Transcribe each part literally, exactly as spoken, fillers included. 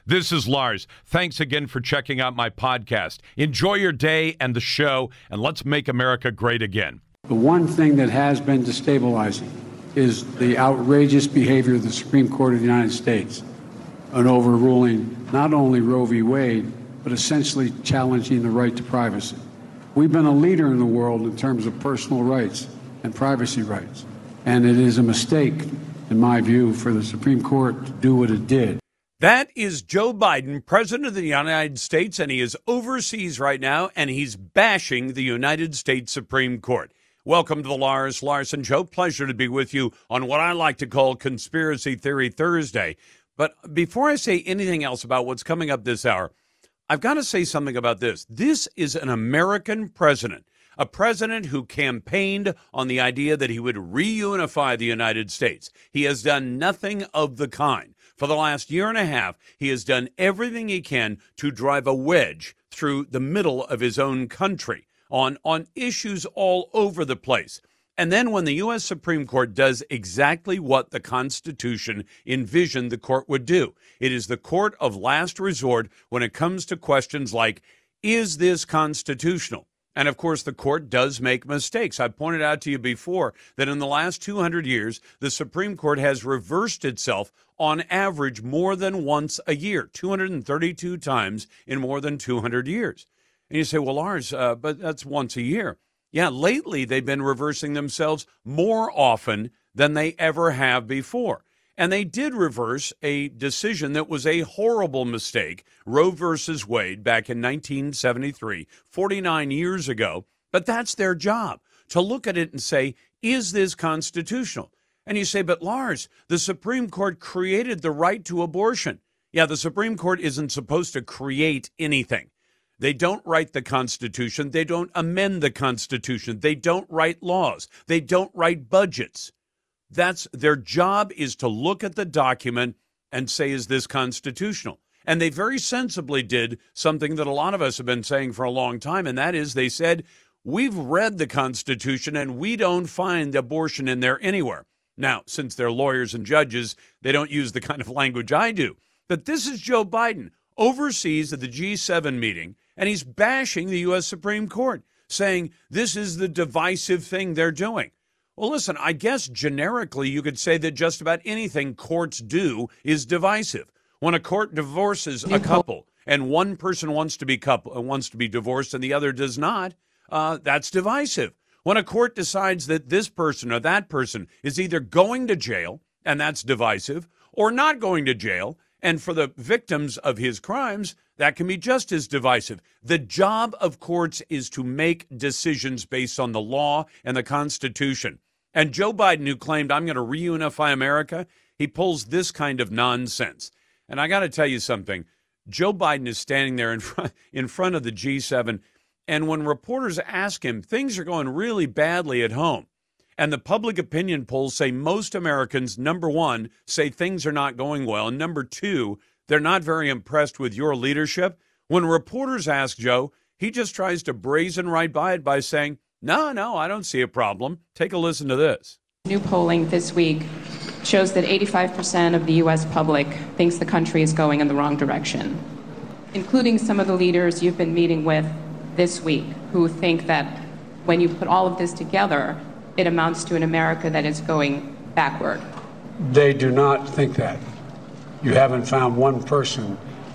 This is Lars. Thanks again for checking out my podcast. Enjoy your day and the show, and let's make America great again. The one thing that has been destabilizing is the outrageous behavior of the Supreme Court of the United States in overruling not only Roe v. Wade, but essentially challenging the right to privacy. We've been a leader in the world in terms of personal rights and privacy rights, and it is a mistake, in my view, for the Supreme Court to do what it did. That is Joe Biden, President of the United States, and he is overseas right now, and he's bashing the United States Supreme Court. Welcome to the Lars Larson Show. Pleasure to be with you on what I like to call Conspiracy Theory Thursday. But before I say anything else about what's coming up this hour, I've got to say something about this. This is an American president, a president who campaigned on the idea that he would reunify the United States. He has done nothing of the kind. For the last year and a half, he has done everything he can to drive a wedge through the middle of his own country on, on issues all over the place. And then when the U S Supreme Court does exactly what the Constitution envisioned the court would do, it is the court of last resort when it comes to questions like, is this constitutional? And, of course, the court does make mistakes. I pointed out to you before that in the last two hundred years, the Supreme Court has reversed itself on average more than once a year, two hundred thirty-two times in more than two hundred years. And you say, well, Lars, uh, but that's once a year. Yeah, lately they've been reversing themselves more often than they ever have before. And they did reverse a decision that was a horrible mistake, Roe versus Wade, back in nineteen seventy-three, forty-nine years ago. But that's their job, to look at it and say, is this constitutional? And you say, but Lars, the Supreme Court created the right to abortion. Yeah, the Supreme Court isn't supposed to create anything. They don't write the Constitution. They don't amend the Constitution. They don't write laws. They don't write budgets. That's their job, is to look at the document and say, is this constitutional? And they very sensibly did something that a lot of us have been saying for a long time, and that is they said, we've read the Constitution and we don't find abortion in there anywhere. Now, since they're lawyers and judges, they don't use the kind of language I do. But this is Joe Biden overseas at the G seven meeting, and he's bashing the U S Supreme Court, saying this is the divisive thing they're doing. Well, listen, I guess generically you could say that just about anything courts do is divisive. When a court divorces a couple and one person wants to be couple wants to be divorced and the other does not, uh, that's divisive. When a court decides that this person or that person is either going to jail, and that's divisive, or not going to jail, and for the victims of his crimes, that can be just as divisive. The job of courts is to make decisions based on the law and the Constitution. And Joe Biden, who claimed, I'm going to reunify America, he pulls this kind of nonsense. And I got to tell you something. Joe Biden is standing there in front, in front of the G seven, and when reporters ask him, things are going really badly at home. And the public opinion polls say most Americans, number one, say things are not going well. And number two, they're not very impressed with your leadership. When reporters ask Joe, he just tries to brazen right by it by saying, no, no, I don't see a problem. Take a listen to this. New polling this week shows that eighty-five percent of the U S public thinks the country is going in the wrong direction, including some of the leaders you've been meeting with this week who think that when you put all of this together, it amounts to an America that is going backward. They do not think that. You haven't found one person,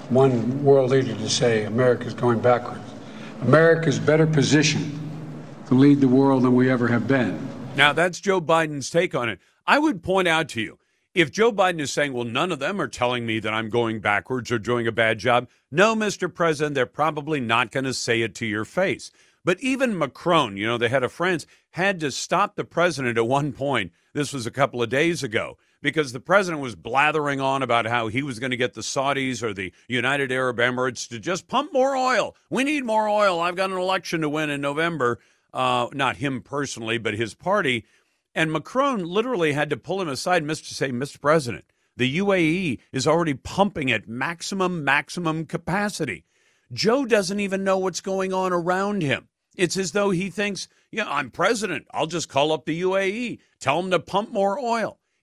one world leader to say America's going backwards. America's better positioned to lead the world than we ever have been. Now, that's Joe Biden's take on it. I would point out to you, if Joe Biden is saying, well, none of them are telling me that I'm going backwards or doing a bad job, no, Mister President, they're probably not going to say it to your face. But even Macron, you know, the head of France, had to stop the president at one point. This was a couple of days ago, because the president was blathering on about how he was going to get the Saudis or the United Arab Emirates to just pump more oil. We need more oil. I've got an election to win in November. Uh, not him personally, but his party. And Macron literally had to pull him aside to say, Mister President, the U A E is already pumping at maximum, maximum capacity. Joe doesn't even know what's going on around him. It's as though he thinks, yeah, I'm president. I'll just call up the U A E, tell them to pump more oil.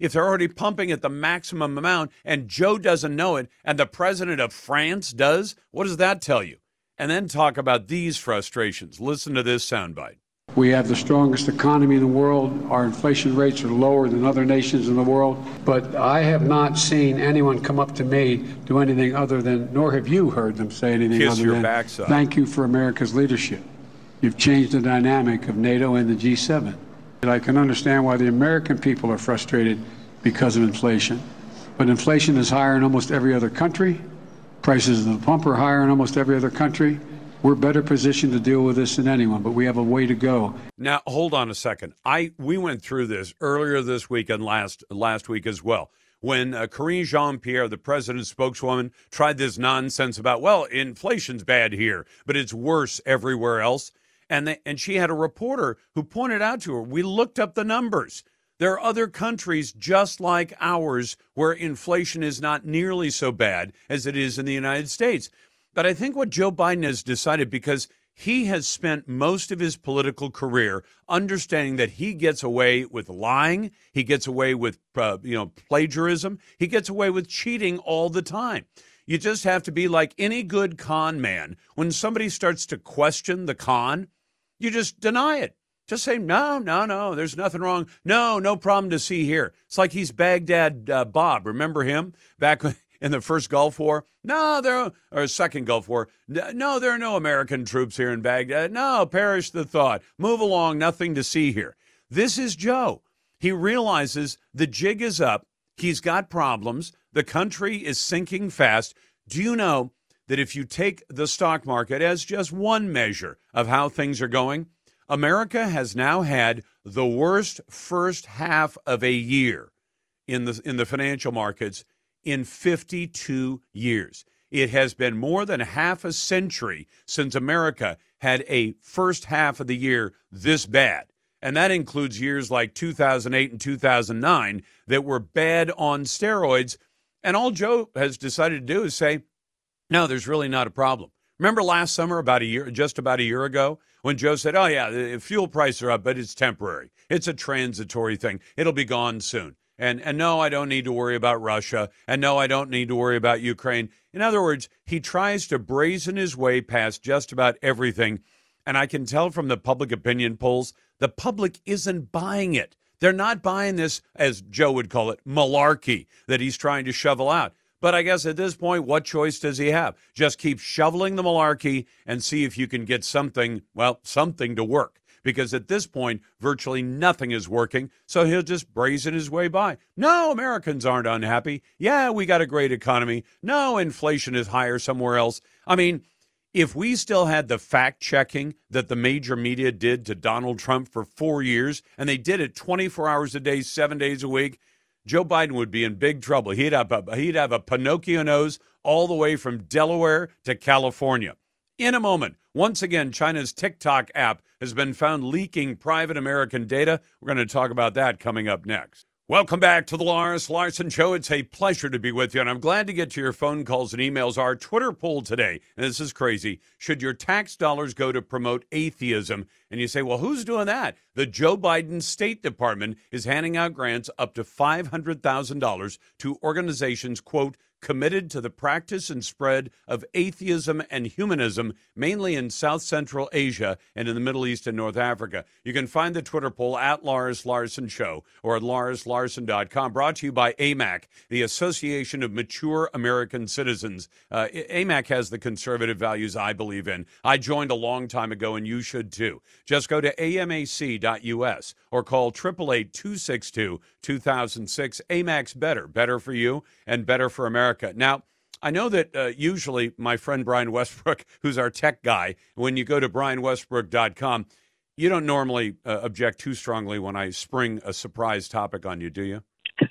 if they're already pumping at the maximum amount and Joe doesn't know it and the president of France does? What does that tell you? And then talk about these frustrations. Listen to this soundbite. We have the strongest economy in the world. Our inflation rates are lower than other nations in the world. But I have not seen anyone come up to me do anything other than, nor have you heard them say anything Kiss other your than, backside. Thank you for America's leadership. You've changed the dynamic of NATO and the G seven. And I can understand why the American people are frustrated because of inflation. But inflation is higher in almost every other country. Prices at the pump are higher in almost every other country. We're better positioned to deal with this than anyone, but we have a way to go. Now, hold on a second. I we went through this earlier this week and last last week as well, when uh, Karine Jean-Pierre, the president's spokeswoman, tried this nonsense about, well, inflation's bad here, but it's worse everywhere else. And they, and she had a reporter who pointed out to her, we looked up the numbers. There are other countries just like ours where inflation is not nearly so bad as it is in the United States. But I think what Joe Biden has decided, because he has spent most of his political career understanding that he gets away with lying, he gets away with uh, you know plagiarism, he gets away with cheating all the time. You just have to be like any good con man. When somebody starts to question the con, you just deny it. Just say, no, no, no, there's nothing wrong. No, no problem to see here. It's like he's Baghdad uh, Bob. Remember him back when in the first Gulf War? No, there are, or second Gulf War. No, there are no American troops here in Baghdad. No, perish the thought. Move along, nothing to see here. This is Joe. He realizes the jig is up. He's got problems. The country is sinking fast. Do you know that if you take the stock market as just one measure of how things are going, America has now had the worst first half of a year in the in the financial markets in fifty-two years. It has been more than half a century since America had a first half of the year this bad. And that includes years like two thousand eight and two thousand nine that were bad on steroids. And all Joe has decided to do is say, no, there's really not a problem. Remember last summer, about a year, just about a year ago, when Joe said, oh, yeah, the fuel prices are up, but it's temporary. It's a transitory thing. It'll be gone soon. And and no, I don't need to worry about Russia. And no, I don't need to worry about Ukraine. In other words, he tries to brazen his way past just about everything. And I can tell from the public opinion polls, the public isn't buying it. They're not buying this, as Joe would call it, malarkey that he's trying to shovel out. But I guess at this point, what choice does he have? Just keep shoveling the malarkey and see if you can get something, well, something to work. Because at this point, virtually nothing is working, so he'll just brazen his way by. No, Americans aren't unhappy. Yeah, we got a great economy. No, inflation is higher somewhere else. I mean, if we still had the fact-checking that the major media did to Donald Trump for four years, and they did it twenty-four hours a day, seven days a week, Joe Biden would be in big trouble. He'd have a, he'd have a Pinocchio nose all the way from Delaware to California. In a moment, once again, China's TikTok app has been found leaking private American data. We're going to talk about that coming up next. Welcome back to the Lars Larson Show. It's a pleasure to be with you, and I'm glad to get to your phone calls and emails. Our Twitter poll today, and this is crazy, should your tax dollars go to promote atheism? And you say, well, who's doing that? The Joe Biden State Department is handing out grants up to five hundred thousand dollars to organizations, quote, committed to the practice and spread of atheism and humanism, mainly in South Central Asia and in the Middle East and North Africa. You can find the Twitter poll at Lars Larson Show or at lars larson dot com, brought to you by A M A C, the Association of Mature American Citizens. Uh, A M A C has the conservative values I believe in. I joined a long time ago, and you should too. Just go to A M A C dot U S or call eight eight eight, two six two, two thousand six. A M A C's better, better for you and better for America. Now, I know that uh, usually my friend Brian Westbrook, who's our tech guy, when you go to brian westbrook dot com, you don't normally uh, object too strongly when I spring a surprise topic on you, do you?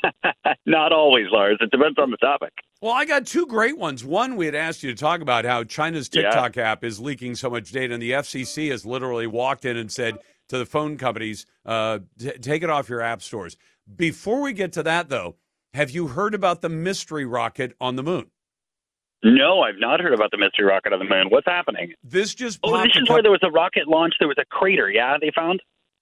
Not always, Lars. It depends on the topic. Well, I got two great ones. One, we had asked you to talk about how China's TikTok yeah. app is leaking so much data, and the F C C has literally walked in and said to the phone companies, uh, t- take it off your app stores. Before we get to that, though, have you heard about the mystery rocket on the moon? No, I've not heard about the mystery rocket on the moon. What's happening? This just oh, this is couple- where there was a rocket launch. There was a crater, yeah, they found?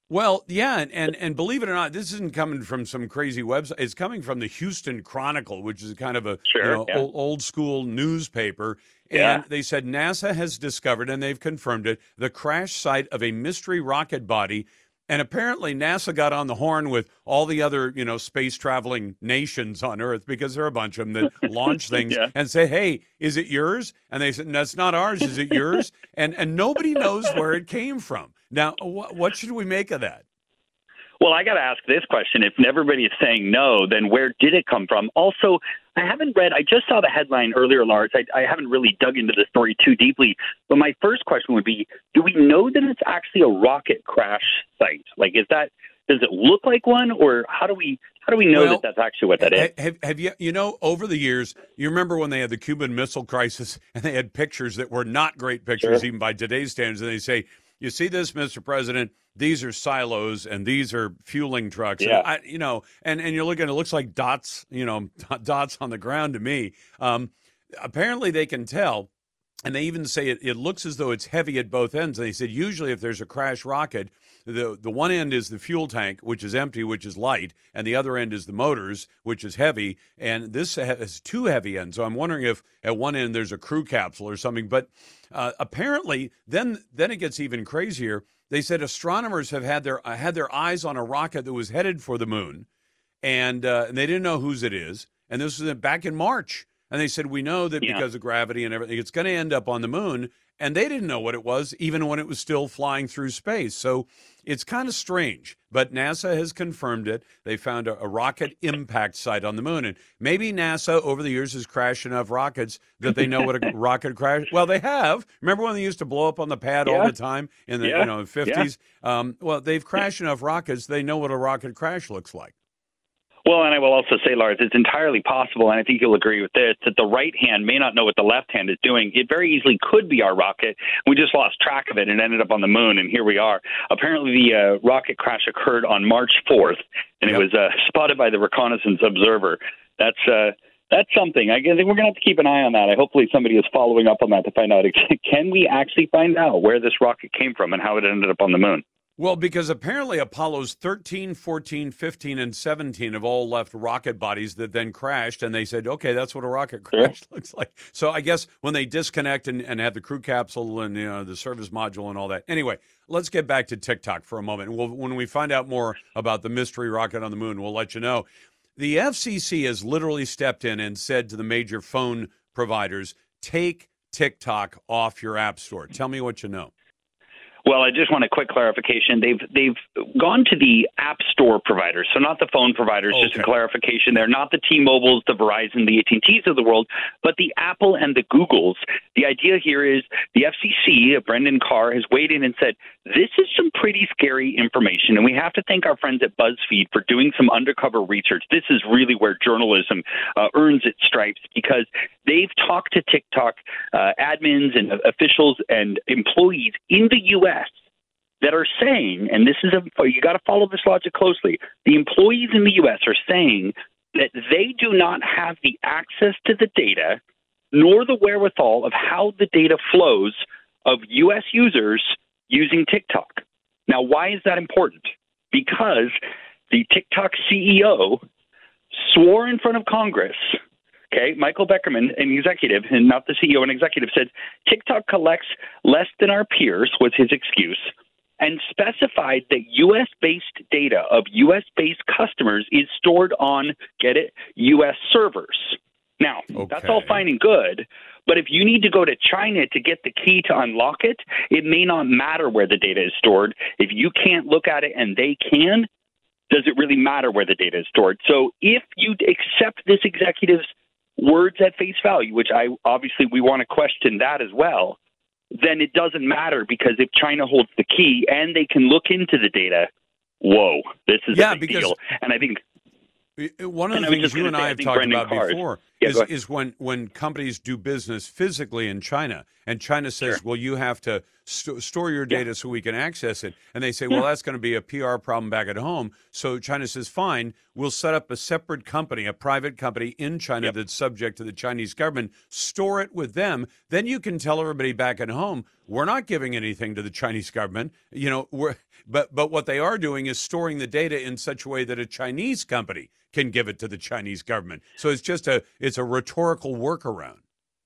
Well, yeah, and, and and believe it or not, this isn't coming from some crazy website. It's coming from the Houston Chronicle, which is kind of a Sure, you know yeah. old, old school newspaper. And Yeah. they said NASA has discovered, and they've confirmed it, the crash site of a mystery rocket body. And apparently NASA got on the horn with all the other, you know, space traveling nations on Earth, because there are a bunch of them that launch things Yeah. and say, hey, is it yours? And they said, that's not ours. Is it yours? and and nobody knows where it came from. Now, wh- what should we make of that? Well, I got to ask this question. If everybody is saying no, then where did it come from? Also, I haven't read, I just saw the headline earlier, Lars. I, I haven't really dug into the story too deeply. But my first question would be, do we know that it's actually a rocket crash site? Like, is that, does it look like one, or how do we, how do we know Well, that that's actually what that is? Have, have you, you know, over the years, you remember when they had the Cuban Missile Crisis and they had pictures that were not great pictures, Sure. even by today's standards, and they say, you see this, Mister President? These are silos and these are fueling trucks. Yeah. And I, you know, and, and you're looking, it looks like dots, you know, dots on the ground to me. Um, apparently they can tell, and they even say it, it looks as though it's heavy at both ends. And they said usually if there's a crash rocket, the the one end is the fuel tank, which is empty, which is light, and the other end is the motors, which is heavy. And this has two heavy ends. So I'm wondering if at one end there's a crew capsule or something. But uh, apparently, then then it gets even crazier. They said astronomers have had their uh, had their eyes on a rocket that was headed for the moon, and, uh, and they didn't know whose it is. And this was back in March. And they said, we know that Yeah. because of gravity and everything, it's going to end up on the moon. And they didn't know what it was, even when it was still flying through space. So it's kind of strange. But NASA has confirmed it. They found a, a rocket impact site on the moon. And maybe NASA, over the years, has crashed enough rockets that they know what a rocket crash. Well, they have. Remember when they used to blow up on the pad Yeah. all the time in the Yeah. you know fifties? Um, well, they've crashed enough rockets. They know what a rocket crash looks like. Well, and I will also say, Lars, it's entirely possible, and I think you'll agree with this, that the right hand may not know what the left hand is doing. It very easily could be our rocket. We just lost track of it and ended up on the moon, and here we are. Apparently, the uh, rocket crash occurred on March fourth, and Yep. it was uh, spotted by the Reconnaissance Observer. That's uh, that's something. I think we're going to have to keep an eye on that. I hopefully somebody is following up on that to find out, can we actually find out where this rocket came from and how it ended up on the moon? Well, because apparently Apollos thirteen, fourteen, fifteen, and seventeen have all left rocket bodies that then crashed, and they said, okay, that's what a rocket crash looks like. So I guess when they disconnect and, and have the crew capsule and you know the service module and all that. Anyway, let's get back to TikTok for a moment. We'll, when we find out more about the mystery rocket on the moon, we'll let you know. The F C C has literally stepped in and said to the major phone providers, take TikTok off your app store. Tell me what you know. Well, I just want a quick clarification. They've they've gone to the app store providers, so not the phone providers. Okay. Just a clarification. They're not the T-Mobiles, the Verizon, the A T and T's of the world, but the Apple and the Googles. The idea here is the F C C, Brendan Carr, has weighed in and said, this is some pretty scary information, and we have to thank our friends at BuzzFeed for doing some undercover research. This is really where journalism uh, earns its stripes, because they've talked to TikTok uh, admins and officials and employees in the U S that are saying, and this is a, you got to follow this logic closely, the employees in the U S are saying that they do not have the access to the data nor the wherewithal of how the data flows of U S users using TikTok. Now, why is that important? Because the TikTok C E O swore in front of Congress, okay, Michael Beckerman, an executive, and not the C E O, an executive, said TikTok collects less than our peers, was his excuse, and specified that U S-based data of U S-based customers is stored on, get it, U S servers. Now, Okay. that's all fine and good, but if you need to go to China to get the key to unlock it, it may not matter where the data is stored. If you can't look at it and they can, does it really matter where the data is stored? So if you accept this executive's words at face value, which I obviously we want to question that as well, then it doesn't matter, because if China holds the key and they can look into the data, whoa, this is Yeah, a big because- deal. And I think One of And the I was things just you gonna and say, I I have think talked Brendan about Carr is- before Yeah, is, is when, when companies do business physically in China, and China says, Sure. well, you have to st- store your data Yeah. so we can access it. And they say, well, Yeah. that's going to be a P R problem back at home. So China says, fine, we'll set up a separate company, a private company in China Yep. that's subject to the Chinese government, store it with them. Then you can tell everybody back at home, we're not giving anything to the Chinese government. You know, we're, but, but what they are doing is storing the data in such a way that a Chinese company can give it to the Chinese government. So it's just a it's a rhetorical workaround.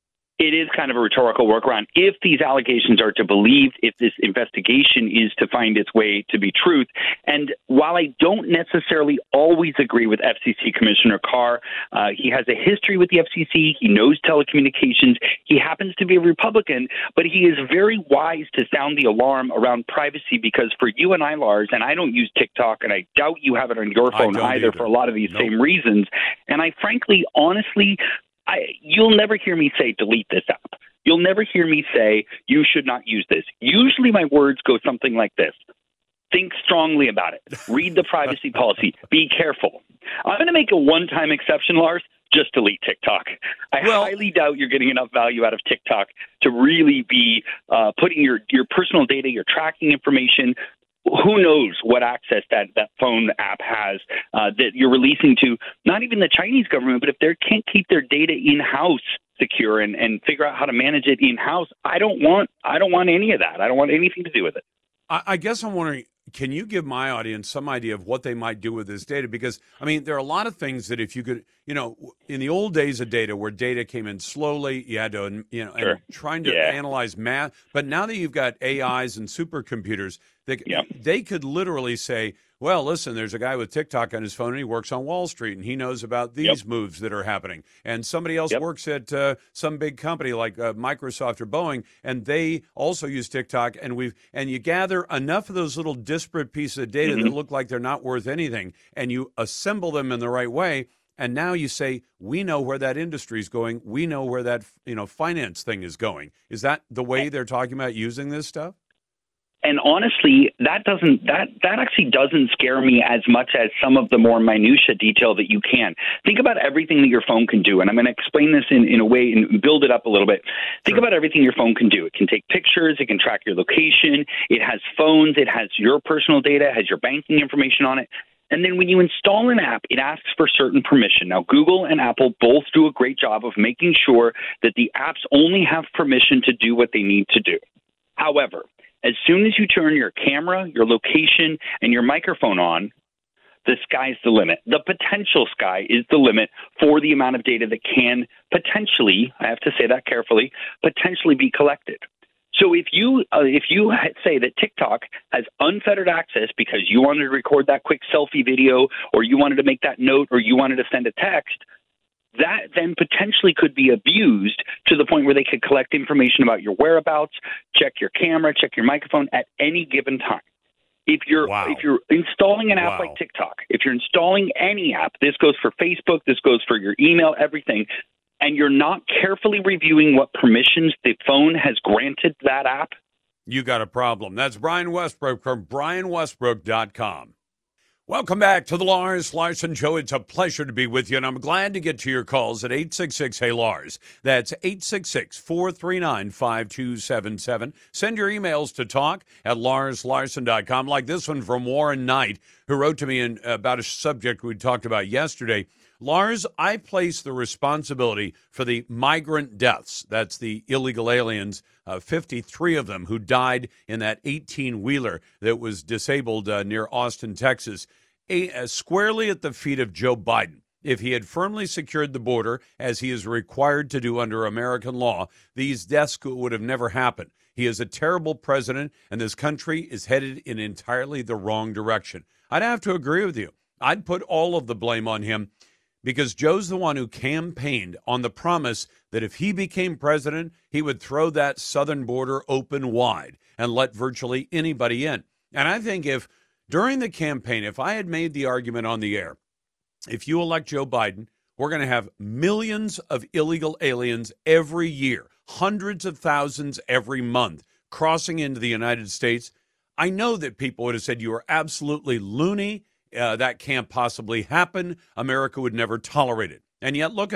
It is kind of a rhetorical workaround. If these allegations are to believe, if this investigation is to find its way to be truth, and while I don't necessarily always agree with F C C Commissioner Carr, uh, he has a history with the F C C. He knows telecommunications. He happens to be a Republican, but he is very wise to sound the alarm around privacy, because for you and I, Lars, and I don't use TikTok, and I doubt you have it on your I phone don't either either. for a lot of these Nope. same reasons. And I frankly, honestly, I, you'll never hear me say delete this app. You'll never hear me say you should not use this. Usually my words go something like this. Think strongly about it. Read the privacy policy. Be careful. I'm going to make a one-time exception, Lars. Just delete TikTok. I Well- highly doubt you're getting enough value out of TikTok to really be uh, putting your, your personal data, your tracking information. Who knows what access that, that phone app has uh, that you're releasing to not even the Chinese government, but if they can't keep their data in-house secure and, and figure out how to manage it in-house, I don't want I don't want any of that. I don't want anything to do with it. I, I guess I'm wondering, can you give my audience some idea of what they might do with this data? Because, I mean, there are a lot of things that if you could, you know, in the old days of data where data came in slowly, you had to, you know, Sure. and trying to Yeah. analyze math. But now that you've got A Is and supercomputers, they, Yep. they could literally say, well, listen, there's a guy with TikTok on his phone and he works on Wall Street and he knows about these Yep. moves that are happening. And somebody else Yep. works at uh, some big company like uh, Microsoft or Boeing, and they also use TikTok. And we've and you gather enough of those little disparate pieces of data Mhm. that look like they're not worth anything, and you assemble them in the right way. And now you say, we know where that industry is going. We know where that you know finance thing is going. Is that the way they're talking about using this stuff? And honestly, that doesn't that that actually doesn't scare me as much as some of the more minutia detail that you can. Think about everything that your phone can do. And I'm going to explain this in, in a way and build it up a little bit. Think Sure. about everything your phone can do. It can take pictures. It can track your location. It has phones. It has your personal data. It has your banking information on it. And then when you install an app, it asks for certain permission. Now, Google and Apple both do a great job of making sure that the apps only have permission to do what they need to do. However, as soon as you turn your camera, your location, and your microphone on, the sky's the limit. The potential sky is the limit for the amount of data that can potentially, I have to say that carefully, potentially be collected. So if you uh, if you say that TikTok has unfettered access because you wanted to record that quick selfie video, or you wanted to make that note, or you wanted to send a text, that then potentially could be abused to the point where they could collect information about your whereabouts, check your camera, check your microphone at any given time. If you're Wow. if you're installing an app Wow. like TikTok, if you're installing any app, this goes for Facebook, this goes for your email, everything, and you're not carefully reviewing what permissions the phone has granted that app, You got a problem. That's Brian Westbrook from brian westbrook dot com. Welcome back to the Lars Larson Show. It's a pleasure to be with you, and I'm glad to get to your calls at eight six six, hey Lars. That's eight six six, four three nine, five two seven seven. Send your emails to talk at lars larson dot com, like this one from Warren Knight, who wrote to me in, about a subject we talked about yesterday. Lars, I place the responsibility for the migrant deaths. That's the illegal aliens, uh, fifty-three of them who died in that eighteen-wheeler that was disabled uh, near Austin, Texas, a, uh, squarely at the feet of Joe Biden. If he had firmly secured the border, as he is required to do under American law, these deaths would have never happened. He is a terrible president, and this country is headed in entirely the wrong direction. I'd have to agree with you. I'd put all of the blame on him, because Joe's the one who campaigned on the promise that if he became president, he would throw that southern border open wide and let virtually anybody in. And I think if during the campaign, if I had made the argument on the air, if you elect Joe Biden, we're going to have millions of illegal aliens every year, hundreds of thousands every month crossing into the United States, I know that people would have said you are absolutely loony. Uh, that can't possibly happen. America would never tolerate it. And yet, look at it.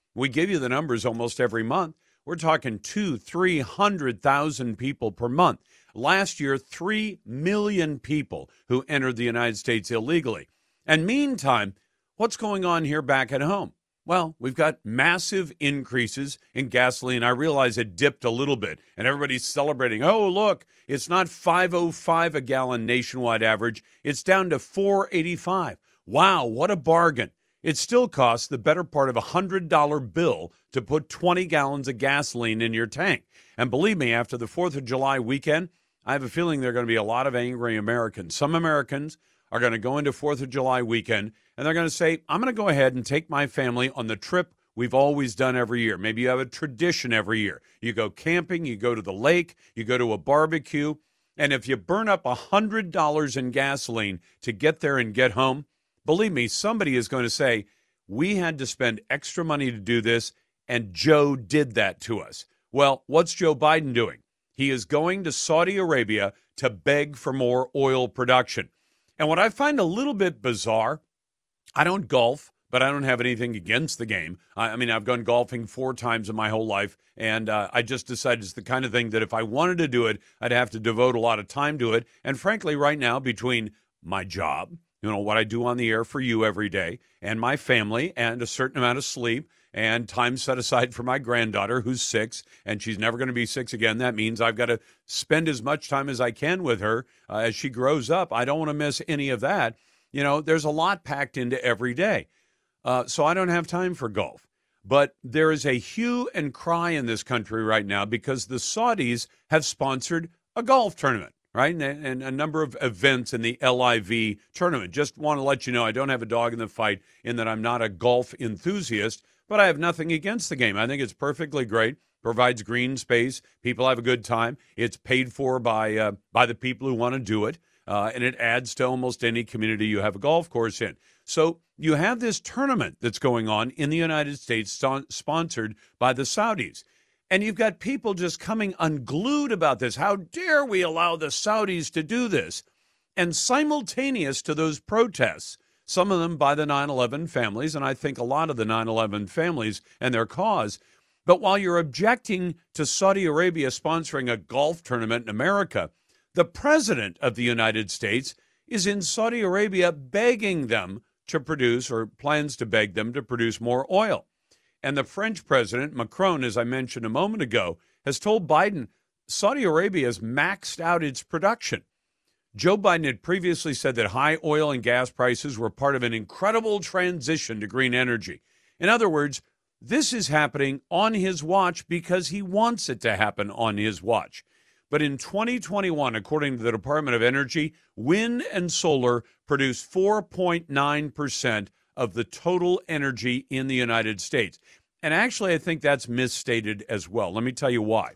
We give you the numbers almost every month. We're talking two, three hundred thousand people per month. Last year, three million people who entered the United States illegally. And meantime, what's going on here back at home? Well, we've got massive increases in gasoline. I realize it dipped a little bit, and everybody's celebrating. Oh, look, it's not five oh five a gallon nationwide average. It's down to four eighty-five. Wow, what a bargain. It still costs the better part of a one hundred dollar bill to put twenty gallons of gasoline in your tank. And believe me, after the fourth of July weekend, I have a feeling there are going to be a lot of angry Americans. Some Americans are going to go into fourth of July weekend, and they're going to say, I'm going to go ahead and take my family on the trip we've always done every year. Maybe you have a tradition every year. You go camping, you go to the lake, you go to a barbecue, and if you burn up one hundred dollars in gasoline to get there and get home, believe me, somebody is going to say, we had to spend extra money to do this, and Joe did that to us. Well, what's Joe Biden doing? He is going to Saudi Arabia to beg for more oil production. And what I find a little bit bizarre, I don't golf, but I don't have anything against the game. I, I mean, I've gone golfing four times in my whole life, and uh, I just decided it's the kind of thing that if I wanted to do it, I'd have to devote a lot of time to it. And frankly, right now, between my job, you know, what I do on the air for you every day, and my family, and a certain amount of sleep, and time set aside for my granddaughter who's six, and she's never going to be six again. That means I've got to spend as much time as I can with her uh, as she grows up. I don't want to miss any of that. You know, there's a lot packed into every day. Uh, so I don't have time for golf. But there is a hue and cry in this country right now because the Saudis have sponsored a golf tournament, right? And, and a number of events in the L I V tournament. Just want to let you know I don't have a dog in the fight in that I'm not a golf enthusiast, but I have nothing against the game. I think it's perfectly great. Provides green space. People have a good time. It's paid for by uh, by the people who want to do it. Uh, and it adds to almost any community you have a golf course in. So you have this tournament that's going on in the United States st- sponsored by the Saudis. And you've got people just coming unglued about this. How dare we allow the Saudis to do this? And simultaneous to those protests, some of them by the nine eleven families, and I think a lot of the nine eleven families and their cause. But while you're objecting to Saudi Arabia sponsoring a golf tournament in America, the president of the United States is in Saudi Arabia begging them to produce, or plans to beg them to produce more oil. And the French president, Macron, as I mentioned a moment ago, has told Biden Saudi Arabia has maxed out its production. Joe Biden had previously said that high oil and gas prices were part of an incredible transition to green energy. In other words, this is happening on his watch because he wants it to happen on his watch. But in twenty twenty-one, according to the Department of Energy, wind and solar produce four point nine percent of the total energy in the United States. And actually, I think that's misstated as well. Let me tell you why.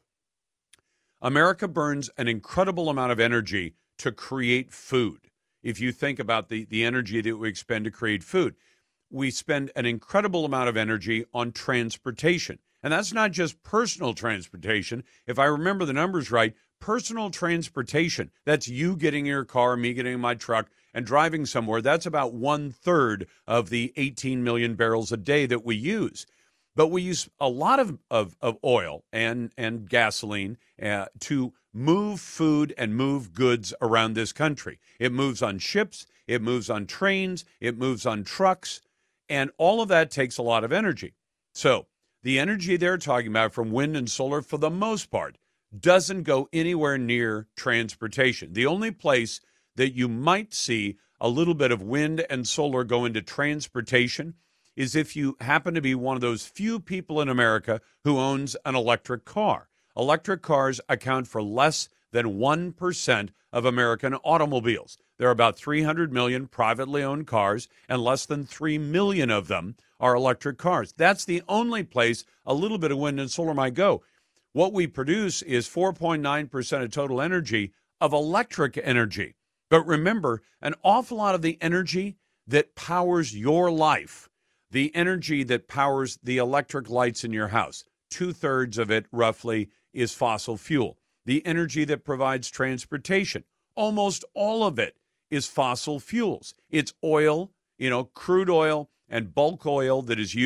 America burns an incredible amount of energy to create food. If you think about the, the energy that we expend to create food, we spend an incredible amount of energy on transportation. And that's not just personal transportation. If I remember the numbers right, personal transportation, that's you getting in your car, me getting in my truck, and driving somewhere. That's about one third of the eighteen million barrels a day that we use. But we use a lot of, of, of oil and, and gasoline uh, to move food and move goods around this country. It moves on ships, it moves on trains, it moves on trucks, and all of that takes a lot of energy. So the energy they're talking about from wind and solar, for the most part, doesn't go anywhere near transportation. The only place that you might see a little bit of wind and solar go into transportation is if you happen to be one of those few people in America who owns an electric car. Electric cars account for less than one percent of American automobiles. There are about three hundred million privately owned cars, and less than three million of them are electric cars. That's the only place a little bit of wind and solar might go. What we produce is four point nine percent of total energy of electric energy. But remember, an awful lot of the energy that powers your life, the energy that powers the electric lights in your house, two-thirds of it roughly is fossil fuel. The energy that provides transportation, almost all of it is fossil fuels. It's oil, you know, crude oil and bulk oil that is used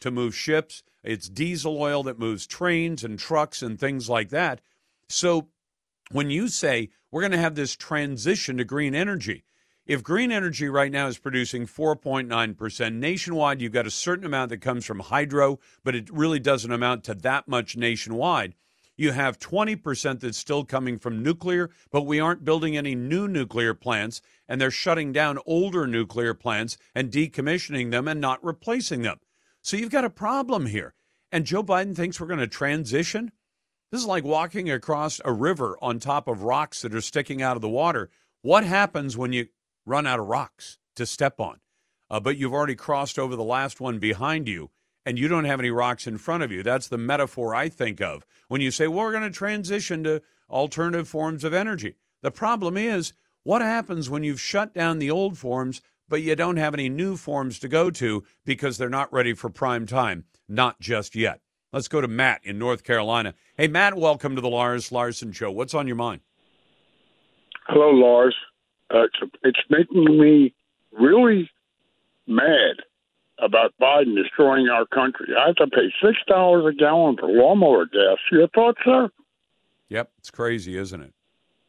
to move ships. It's diesel oil that moves trains and trucks and things like that. So when you say we're going to have this transition to green energy, if green energy right now is producing four point nine percent nationwide, you've got a certain amount that comes from hydro, but it really doesn't amount to that much nationwide. You have twenty percent that's still coming from nuclear, but we aren't building any new nuclear plants, and they're shutting down older nuclear plants and decommissioning them and not replacing them. So you've got a problem here. And Joe Biden thinks we're going to transition? This is like walking across a river on top of rocks that are sticking out of the water. What happens when you run out of rocks to step on? Uh, but you've already crossed over the last one behind you, and you don't have any rocks in front of you. That's the metaphor I think of when you say, well, we're going to transition to alternative forms of energy. The problem is, what happens when you've shut down the old forms, but you don't have any new forms to go to because they're not ready for prime time? Not just yet. Let's go to Matt in North Carolina. Hey, Matt, welcome to the Lars Larson Show. What's on your mind? Hello, Lars. Uh, it's, it's making me really mad about Biden destroying our country. I have to pay six dollars a gallon for lawnmower gas. Your thoughts, sir? Yep, it's crazy, isn't it?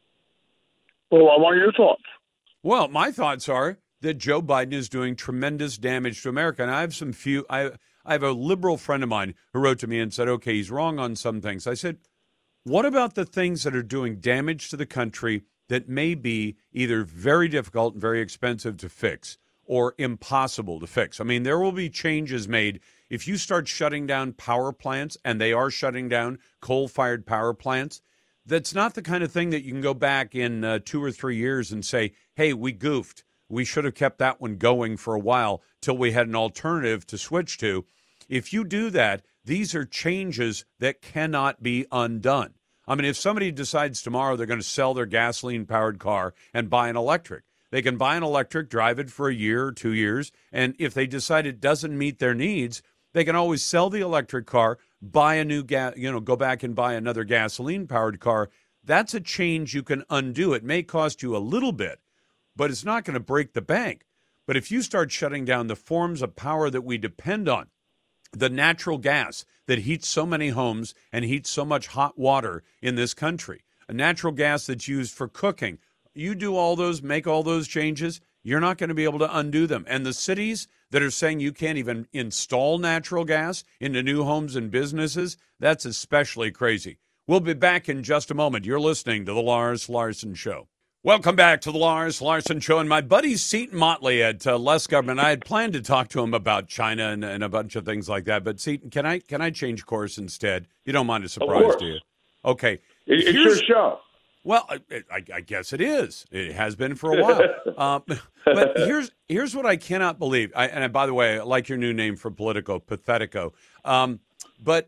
Well, I want your thoughts. Well, my thoughts are that Joe Biden is doing tremendous damage to America. And I have some few, I, I have a liberal friend of mine who wrote to me and said, okay, he's wrong on some things. I said, what about the things that are doing damage to the country that may be either very difficult and very expensive to fix or impossible to fix? I mean, there will be changes made if you start shutting down power plants, and they are shutting down coal-fired power plants. That's not the kind of thing that you can go back in uh, two or three years and say, hey, we goofed. We should have kept that one going for a while till we had an alternative to switch to. If you do that, these are changes that cannot be undone. I mean, if somebody decides tomorrow they're going to sell their gasoline-powered car and buy an electric, they can buy an electric, drive it for a year or two years, and if they decide it doesn't meet their needs, they can always sell the electric car, buy a new gas, you know, go back and buy another gasoline-powered car. That's a change you can undo. It may cost you a little bit, but it's not going to break the bank. But if you start shutting down the forms of power that we depend on, the natural gas that heats so many homes and heats so much hot water in this country, a natural gas that's used for cooking, you do all those, make all those changes, you're not going to be able to undo them. And the cities that are saying you can't even install natural gas into new homes and businesses, that's especially crazy. We'll be back in just a moment. You're listening to The Lars Larson Show. Welcome back to The Lars Larson Show. And my buddy Seton Motley at uh, Less Government, I had planned to talk to him about China and, and a bunch of things like that. But Seton, can I can I change course instead? You don't mind a surprise, do you? Okay. It, it's your show. Well, I, I, I guess it is. It has been for a while. um, but here's here's what I cannot believe. I, and I, by the way, I like your new name for Politico, Pathetico. Um, but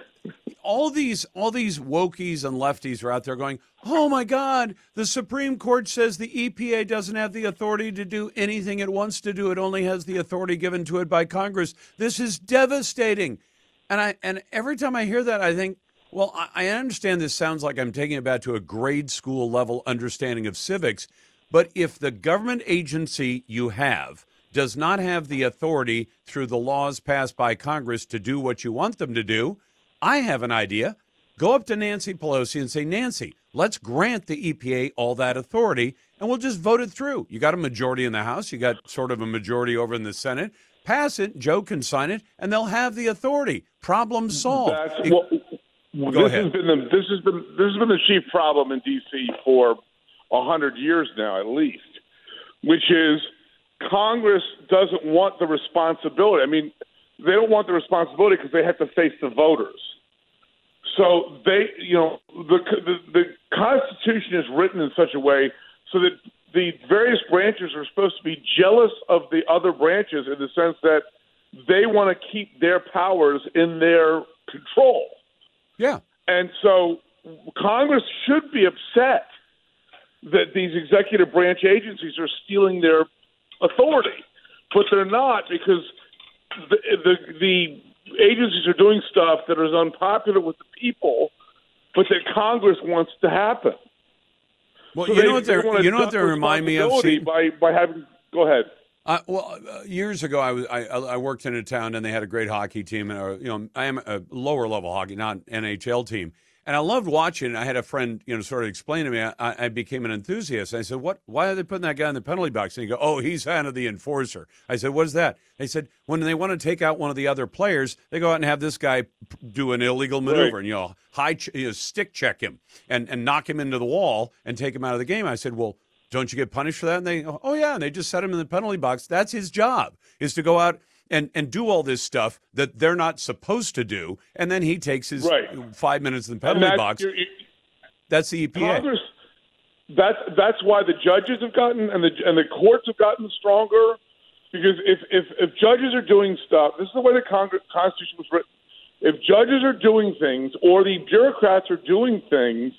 all these all these wokies and lefties are out there going, oh, my God, the Supreme Court says the E P A doesn't have the authority to do anything it wants to do. It only has the authority given to it by Congress. This is devastating. And I and every time I hear that, I think, well, I understand this sounds like I'm taking it back to a grade school level understanding of civics, but if the government agency you have does not have the authority through the laws passed by Congress to do what you want them to do, I have an idea. Go up to Nancy Pelosi and say, Nancy, let's grant the E P A all that authority, and we'll just vote it through. You got a majority in the House. You got sort of a majority over in the Senate. Pass it. Joe can sign it, and they'll have the authority. Problem solved. That's, it, well, Go this ahead. has been the, this has been this has been the chief problem in D C for a hundred years now, at least, which is Congress doesn't want the responsibility. I mean, they don't want the responsibility because they have to face the voters. So they, you know, the, the the Constitution is written in such a way so that the various branches are supposed to be jealous of the other branches in the sense that they want to keep their powers in their control. Yeah. And so Congress should be upset that these executive branch agencies are stealing their authority, but they're not, because the the, the agencies are doing stuff that is unpopular with the people, but that Congress wants to happen. Well, So you they, know what they they want to you know what dump they remind me of, responsibility Seton? by by having. Go ahead. Uh, well, uh, years ago, I was I, I worked in a town and they had a great hockey team, and uh, you know, I am a lower level hockey, not N H L team, and I loved watching. I had a friend, you know, sort of explain to me. I, I became an enthusiast. I said, "What? Why are they putting that guy in the penalty box?" And he go, "Oh, he's kind of the enforcer." I said, "What is that?" They said, "When they want to take out one of the other players, they go out and have this guy do an illegal maneuver, right. and you know, high ch- you know, stick check him and and knock him into the wall and take him out of the game." I said, "Well, don't you get punished for that?" And they, oh, yeah, and they just set him in the penalty box. That's his job, is to go out and, and do all this stuff that they're not supposed to do, and then he takes his right. five minutes in the penalty that's, box. You're, you're, that's the E P A. Congress, that's, that's why the judges have gotten, and the, and the courts have gotten stronger, because if, if, if judges are doing stuff, this is the way the Congress, Constitution was written. If judges are doing things, or the bureaucrats are doing things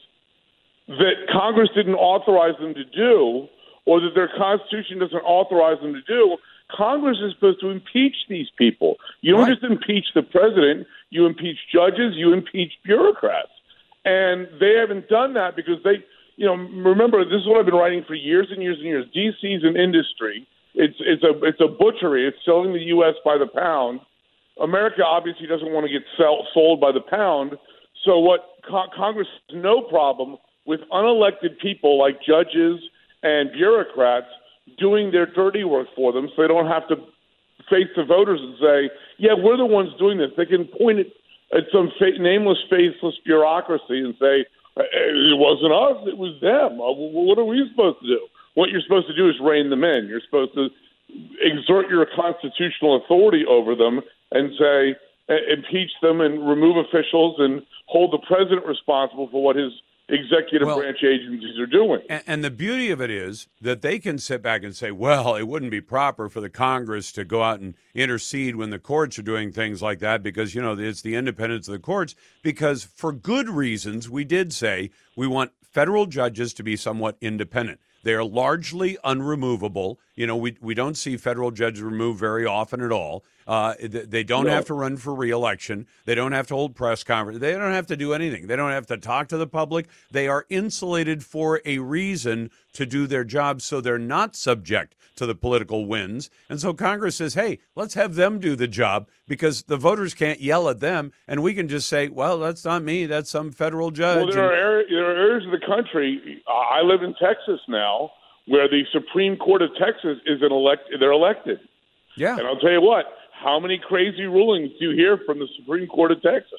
that Congress didn't authorize them to do, or that their Constitution doesn't authorize them to do, Congress is supposed to impeach these people. You don't right. just impeach the president, you impeach judges, you impeach bureaucrats. And they haven't done that because they, you know, remember, this is what I've been writing for years and years and years. D C is an industry. It's, it's, a, it's a butchery. It's selling the U S by the pound. America obviously doesn't want to get sell, sold by the pound. So what co- Congress has no problem with unelected people like judges and bureaucrats doing their dirty work for them, so they don't have to face the voters and say, yeah, we're the ones doing this. They can point it at some fa- nameless, faceless bureaucracy and say, it wasn't us, it was them. What are we supposed to do? What you're supposed to do is rein them in. You're supposed to exert your constitutional authority over them and say, impeach them and remove officials and hold the president responsible for what his executive well, branch agencies are doing. And, and the beauty of it is that they can sit back and say, well, it wouldn't be proper for the Congress to go out and intercede when the courts are doing things like that because, you know, it's the independence of the courts. Because for good reasons, we did say we want federal judges to be somewhat independent. They are largely unremovable. You know, we we don't see federal judges removed very often at all. Uh, they don't no. have to run for re-election. They don't have to hold press conferences. They don't have to do anything. They don't have to talk to the public. They are insulated for a reason to do their job, so they're not subject to the political winds. And so Congress says, hey, let's have them do the job because the voters can't yell at them, and we can just say, well, that's not me. That's some federal judge. Well, there are, areas, there are areas of the country, I live in Texas now, where the Supreme Court of Texas is an elect. They're elected. Yeah. And I'll tell you what, how many crazy rulings do you hear from the Supreme Court of Texas?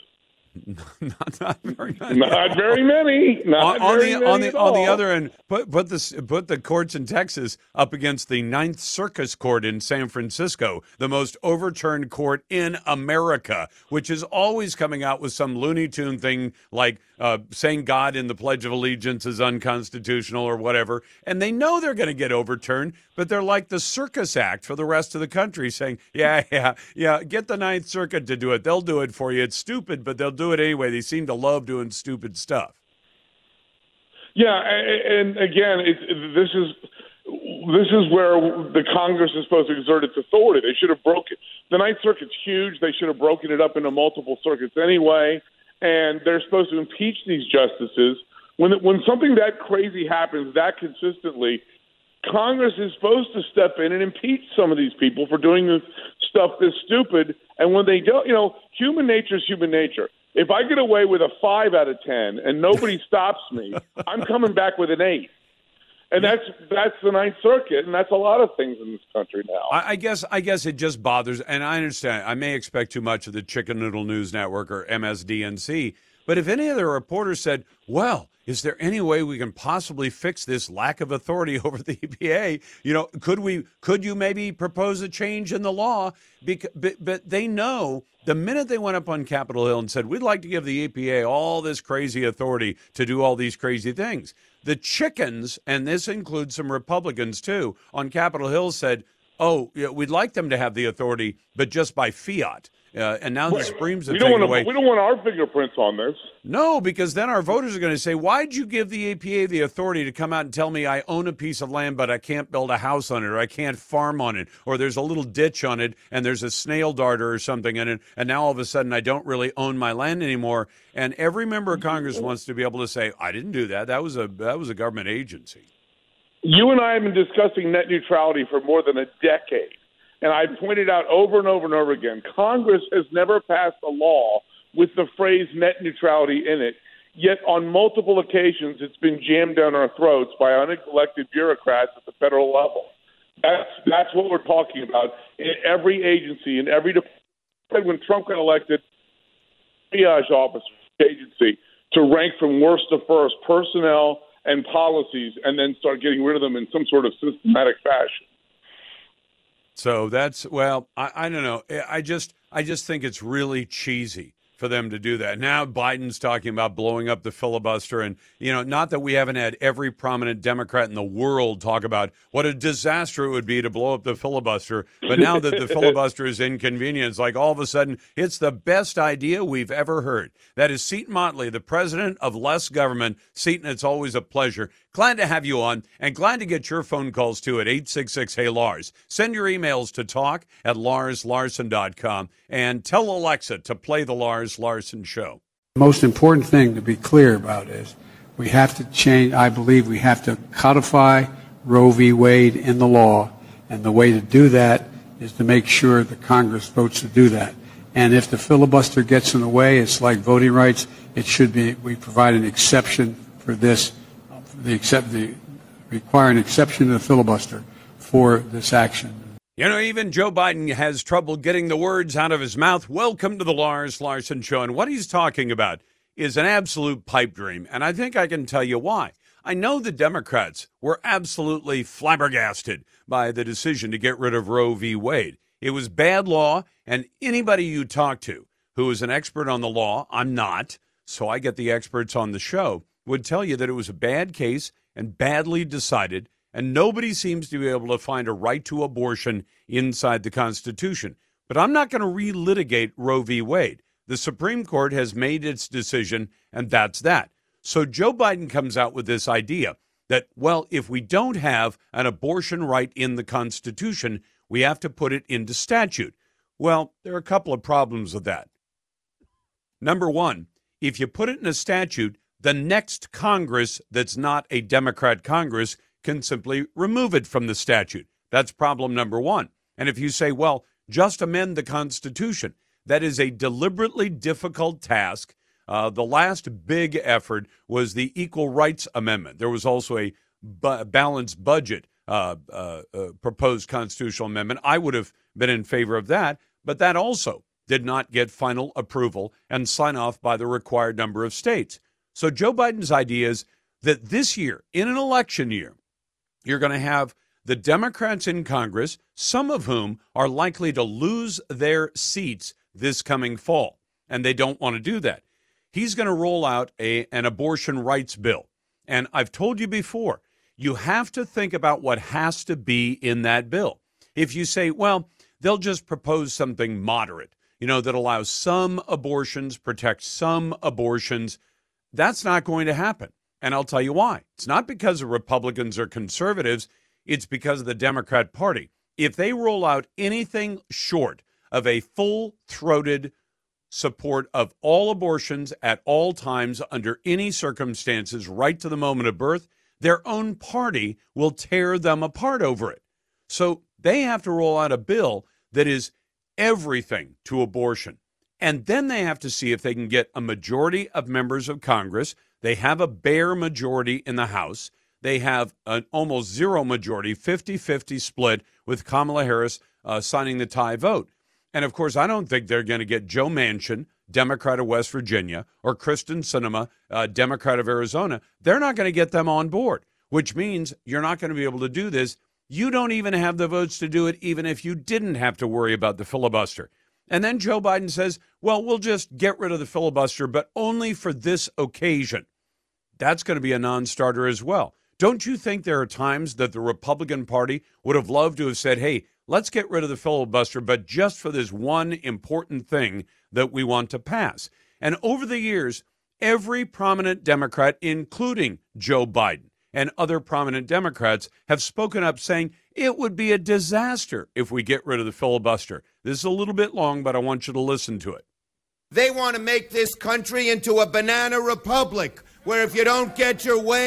not, not very many. Not very many. Not on, very on the many on the at on the all. other end, put put the put the courts in Texas up against the Ninth Circus Court in San Francisco, the most overturned court in America, which is always coming out with some Looney Tune thing like uh, saying God in the Pledge of Allegiance is unconstitutional or whatever, and they know they're going to get overturned, but they're like the Circus Act for the rest of the country, saying, yeah, yeah, yeah, get the Ninth Circuit to do it. They'll do it for you. It's stupid, but they'll do it anyway. They seem to love doing stupid stuff. Yeah, and, and again, it, this is this is where the Congress is supposed to exert its authority. They should have broken the Ninth Circuit's huge. They should have broken it up into multiple circuits anyway. And they're supposed to impeach these justices when when something that crazy happens that consistently. Congress is supposed to step in and impeach some of these people for doing this stuff this stupid. And when they don't, you know, human nature is human nature. If I get away with a five out of ten and nobody stops me, I'm coming back with an eight. And that's that's the Ninth Circuit, and that's a lot of things in this country now. I, I guess I guess it just bothers, and I understand. I may expect too much of the Chicken Noodle News Network or M S D N C, but if any of the reporters said, well, is there any way we can possibly fix this lack of authority over the E P A? You know, could we? Could you maybe propose a change in the law? Because, but, but they know the minute they went up on Capitol Hill and said, we'd like to give the E P A all this crazy authority to do all these crazy things. The chickens, and this includes some Republicans too, on Capitol Hill said, oh, yeah, we'd like them to have the authority, but just by fiat. Uh, and now the Supremes have taken away. We don't want our fingerprints on this. No, because then our voters are going to say, why'd you give the E P A the authority to come out and tell me I own a piece of land, but I can't build a house on it, or I can't farm on it, or there's a little ditch on it, and there's a snail darter or something in it, and now all of a sudden I don't really own my land anymore. And every member of Congress wants to be able to say, I didn't do that. That was a that was a government agency. You and I have been discussing net neutrality for more than a decade. And I pointed out over and over and over again, Congress has never passed a law with the phrase net neutrality in it. Yet on multiple occasions, it's been jammed down our throats by unelected bureaucrats at the federal level. That's that's what we're talking about in every agency, in every department. When Trump got elected, triage office agency to rank from worst to first personnel and policies, and then start getting rid of them in some sort of systematic fashion. So that's, well, I, I don't know. I just I just think it's really cheesy for them to do that. Now Biden's talking about blowing up the filibuster, and, you know, not that we haven't had every prominent Democrat in the world talk about what a disaster it would be to blow up the filibuster, but now that the filibuster is inconvenient, like all of a sudden it's the best idea we've ever heard. That is Seton Motley, the president of Less Government. Seton, it's always a pleasure. Glad to have you on, and glad to get your phone calls, too, at eight six six, hey, Lars. Send your emails to talk at lars larson dot com, and tell Alexa to play the Lars Larson Show. The most important thing to be clear about is we have to change, I believe we have to codify Roe v. Wade in the law, and the way to do that is to make sure the Congress votes to do that. And if the filibuster gets in the way, it's like voting rights, it should be, we provide an exception for this. The accept the require an exception to the filibuster for this action. You know, even Joe Biden has trouble getting the words out of his mouth. Welcome to the Lars Larson Show. And what he's talking about is an absolute pipe dream. And I think I can tell you why. I know the Democrats were absolutely flabbergasted by the decision to get rid of Roe v. Wade. It was bad law, and anybody you talk to who is an expert on the law, I'm not, so I get the experts on the show, would tell you that it was a bad case and badly decided, and nobody seems to be able to find a right to abortion inside the Constitution. But I'm not going to relitigate Roe v. Wade. The Supreme Court has made its decision, and that's that. So Joe Biden comes out with this idea that, well, if we don't have an abortion right in the Constitution, we have to put it into statute. Well, there are a couple of problems with that. Number one, if you put it in a statute, the next Congress that's not a Democrat Congress can simply remove it from the statute. That's problem number one. And if you say, well, just amend the Constitution, that is a deliberately difficult task. Uh, the last big effort was the Equal Rights Amendment. There was also a bu- balanced budget uh, uh, uh, proposed constitutional amendment. I would have been in favor of that, but that also did not get final approval and sign off by the required number of states. So Joe Biden's idea is that this year, in an election year, you're going to have the Democrats in Congress, some of whom are likely to lose their seats this coming fall, and they don't want to do that. He's going to roll out a, an abortion rights bill. And I've told you before, you have to think about what has to be in that bill. If you say, well, they'll just propose something moderate, you know, that allows some abortions, protects some abortions, that's not going to happen. And I'll tell you why. It's not because of Republicans or conservatives. It's because of the Democrat Party. If they roll out anything short of a full-throated support of all abortions at all times, under any circumstances, right to the moment of birth, their own party will tear them apart over it. So they have to roll out a bill that is everything to abortion. And then they have to see if they can get a majority of members of Congress. They have a bare majority in the House. They have an almost zero majority, fifty-fifty split, with Kamala Harris uh, signing the tie vote. And, of course, I don't think they're going to get Joe Manchin, Democrat of West Virginia, or Kristen Sinema, uh, Democrat of Arizona. They're not going to get them on board, which means you're not going to be able to do this. You don't even have the votes to do it, even if you didn't have to worry about the filibuster. And then Joe Biden says, well, we'll just get rid of the filibuster, but only for this occasion. That's going to be a non-starter as well. Don't you think there are times that the Republican Party would have loved to have said, hey, let's get rid of the filibuster, but just for this one important thing that we want to pass? And over the years, every prominent Democrat, including Joe Biden and other prominent Democrats, have spoken up saying it would be a disaster if we get rid of the filibuster. This is a little bit long, but I want you to listen to it. They want to make this country into a banana republic, where if you don't get your way,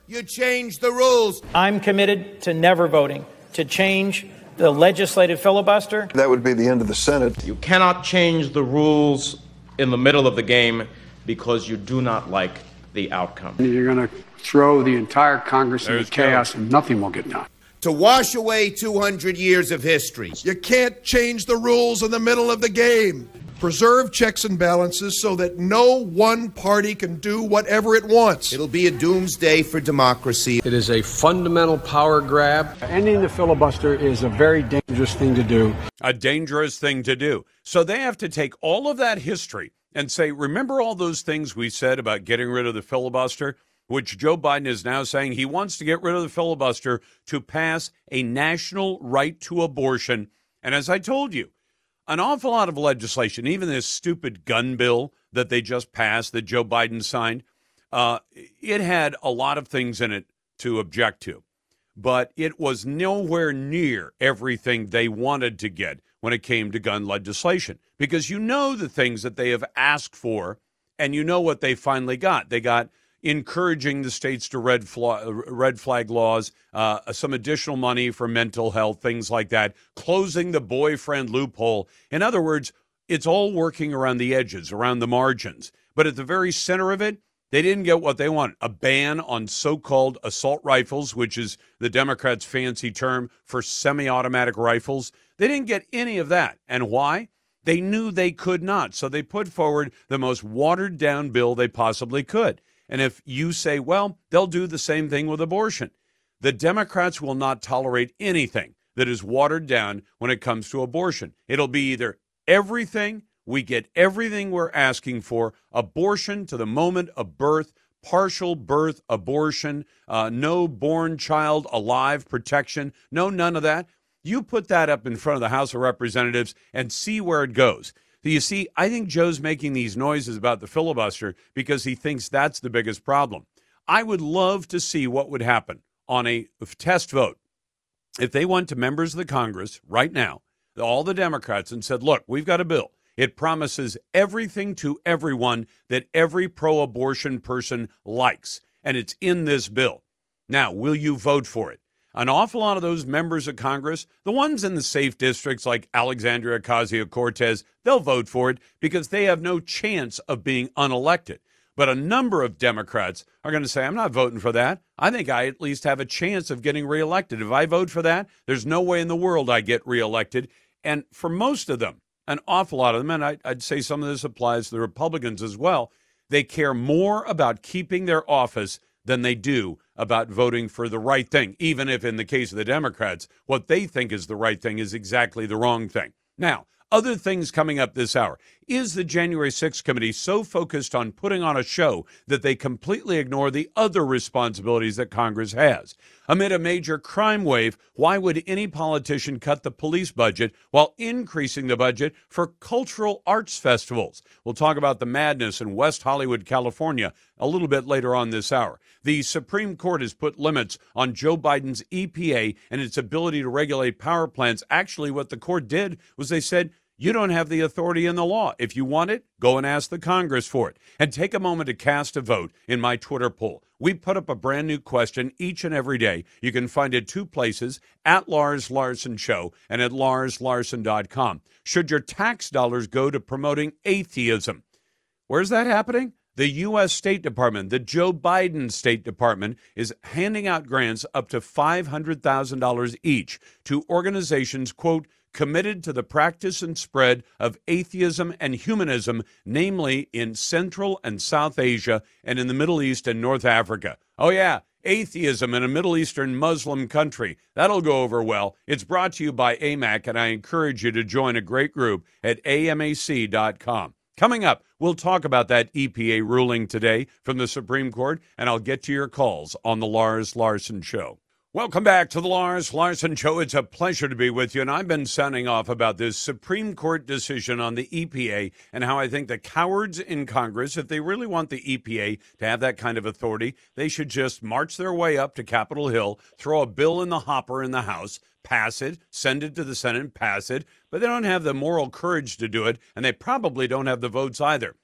you change the rules. I'm committed to never voting to change the legislative filibuster. That would be the end of the Senate. You cannot change the rules in the middle of the game because you do not like the outcome. You're going to throw the entire Congress There's into chaos Joe. and nothing will get done. To wash away two hundred years of history. You can't change the rules in the middle of the game. Preserve checks and balances so that no one party can do whatever it wants. It'll be a doomsday for democracy. It is a fundamental power grab. Ending the filibuster is a very dangerous thing to do. A dangerous thing to do. So they have to take all of that history and say, remember all those things we said about getting rid of the filibuster, which Joe Biden is now saying he wants to get rid of the filibuster to pass a national right to abortion. And as I told you, an awful lot of legislation, even this stupid gun bill that they just passed that Joe Biden signed, uh, it had a lot of things in it to object to. But it was nowhere near everything they wanted to get when it came to gun legislation. Because you know the things that they have asked for, and you know what they finally got. They got encouraging the states to red, flag, red flag laws, uh, some additional money for mental health, things like that, closing the boyfriend loophole. In other words, it's all working around the edges, around the margins. But at the very center of it, they didn't get what they wanted, a ban on so-called assault rifles, which is the Democrats' fancy term for semi-automatic rifles. They didn't get any of that. And why? They knew they could not. So they put forward the most watered-down bill they possibly could. And if you say, well, they'll do the same thing with abortion. The Democrats will not tolerate anything that is watered down when it comes to abortion. It'll be either everything, we get everything we're asking for, abortion to the moment of birth, partial birth abortion, uh, no born child alive protection, no, none of that. You put that up in front of the House of Representatives and see where it goes. You see, I think Joe's making these noises about the filibuster because he thinks that's the biggest problem. I would love to see what would happen on a test vote if they went to members of the Congress right now, all the Democrats, and said, look, we've got a bill. It promises everything to everyone that every pro-abortion person likes, and it's in this bill. Now, will you vote for it? An awful lot of those members of Congress, the ones in the safe districts like Alexandria Ocasio-Cortez, they'll vote for it because they have no chance of being unelected. But a number of Democrats are going to say, I'm not voting for that. I think I at least have a chance of getting reelected. If I vote for that, there's no way in the world I get reelected. And for most of them, an awful lot of them, and I, I'd say some of this applies to the Republicans as well, they care more about keeping their office than they do about voting for the right thing, even if in the case of the Democrats, what they think is the right thing is exactly the wrong thing. Now, other things coming up this hour. Is the January sixth committee so focused on putting on a show that they completely ignore the other responsibilities that Congress has? Amid a major crime wave, why would any politician cut the police budget while increasing the budget for cultural arts festivals? We'll talk about the madness in West Hollywood, California, a little bit later on this hour. The Supreme Court has put limits on Joe Biden's E P A and its ability to regulate power plants. Actually, what the court did was they said, you don't have the authority in the law. If you want it, go and ask the Congress for it. And take a moment to cast a vote in my Twitter poll. We put up a brand new question each and every day. You can find it two places, at Lars Larson Show and at lars larson dot com. Should your tax dollars go to promoting atheism? Where's that happening? The U S State Department, the Joe Biden State Department, is handing out grants up to five hundred thousand dollars each to organizations, quote, committed to the practice and spread of atheism and humanism, namely in Central and South Asia and in the Middle East and North Africa. Oh, yeah, atheism in a Middle Eastern Muslim country. That'll go over well. It's brought to you by A M A C, and I encourage you to join a great group at A M A C dot com. Coming up, we'll talk about that E P A ruling today from the Supreme Court, and I'll get to your calls on the Lars Larson Show. Welcome back to the Lars Larson Show. It's a pleasure to be with you, and I've been sounding off about this Supreme Court decision on the E P A and how I think the cowards in Congress, if they really want the E P A to have that kind of authority, they should just march their way up to Capitol Hill, throw a bill in the hopper in the House, pass it, send it to the Senate, pass it, but they don't have the moral courage to do it, and they probably don't have the votes either.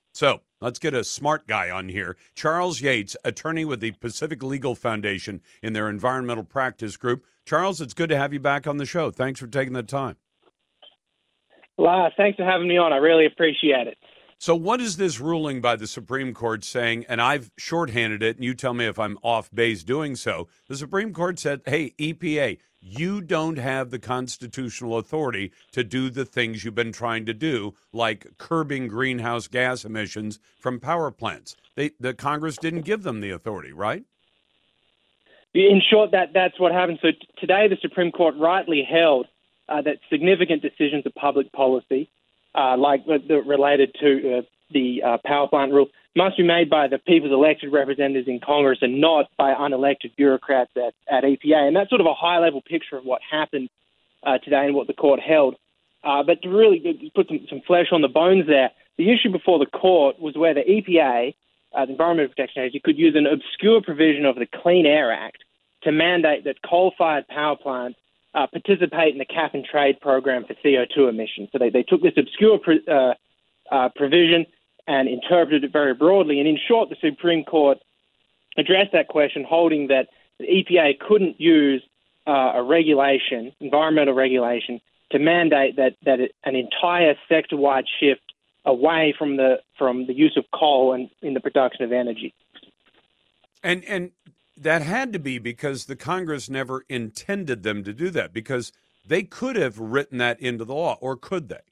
So let's get a smart guy on here. Charles Yates, attorney with the Pacific Legal Foundation in their environmental practice group. Charles, it's good to have you back on the show. Thanks for taking the time. Lars, thanks for having me on. I really appreciate it. So what is this ruling by the Supreme Court saying? And I've shorthanded it, and you tell me if I'm off base doing so. The Supreme Court said, hey, E P A, you don't have the constitutional authority to do the things you've been trying to do, like curbing greenhouse gas emissions from power plants. They, the Congress didn't give them the authority, right? In short, that that's what happened. So t- today the Supreme Court rightly held uh, that significant decisions of public policy, uh, like the, the related to uh, the uh, power plant rule, must be made by the people's elected representatives in Congress and not by unelected bureaucrats at, at E P A. And that's sort of a high-level picture of what happened uh, today and what the court held. Uh, but to really put some, some flesh on the bones there, the issue before the court was whether E P A, uh, the Environmental Protection Agency, could use an obscure provision of the Clean Air Act to mandate that coal-fired power plants uh, participate in the cap-and-trade program for C O two emissions. So they, they took this obscure pro- uh, uh, provision and interpreted it very broadly. And in short, the Supreme Court addressed that question, holding that the E P A couldn't use uh, a regulation, environmental regulation, to mandate that, that it, an entire sector-wide shift away from the from the use of coal and in the production of energy. And and that had to be because the Congress never intended them to do that, because they could have written that into the law, or could they?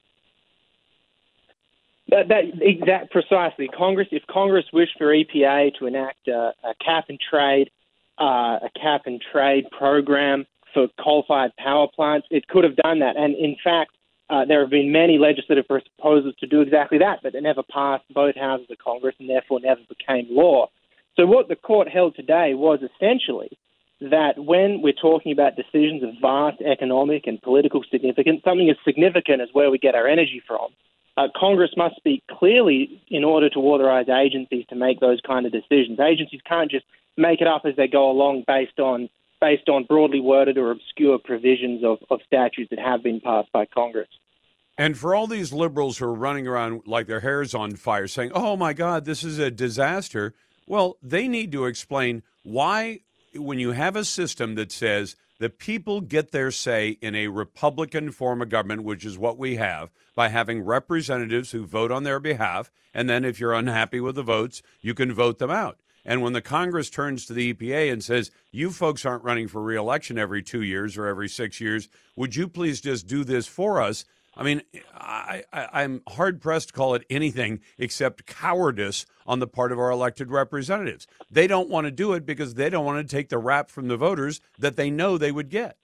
That, that exact precisely. Congress, if Congress wished for E P A to enact a, a cap and trade, uh, a cap and trade program for coal-fired power plants, it could have done that. And in fact, uh, there have been many legislative proposals to do exactly that, but they never passed both houses of Congress and therefore never became law. So what the court held today was essentially that when we're talking about decisions of vast economic and political significance, something as significant as where we get our energy from, uh, Congress must speak clearly in order to authorize agencies to make those kind of decisions. Agencies can't just make it up as they go along based on based on broadly worded or obscure provisions of, of statutes that have been passed by Congress. And for all these liberals who are running around like their hair's on fire saying, oh, my God, this is a disaster, well, they need to explain why, when you have a system that says the people get their say in a Republican form of government, which is what we have, by having representatives who vote on their behalf, and then if you're unhappy with the votes, you can vote them out. And when the Congress turns to the E P A and says, you folks aren't running for re-election every two years or every six years, would you please just do this for us? I mean, I, I, I'm hard-pressed to call it anything except cowardice on the part of our elected representatives. They don't want to do it because they don't want to take the rap from the voters that they know they would get.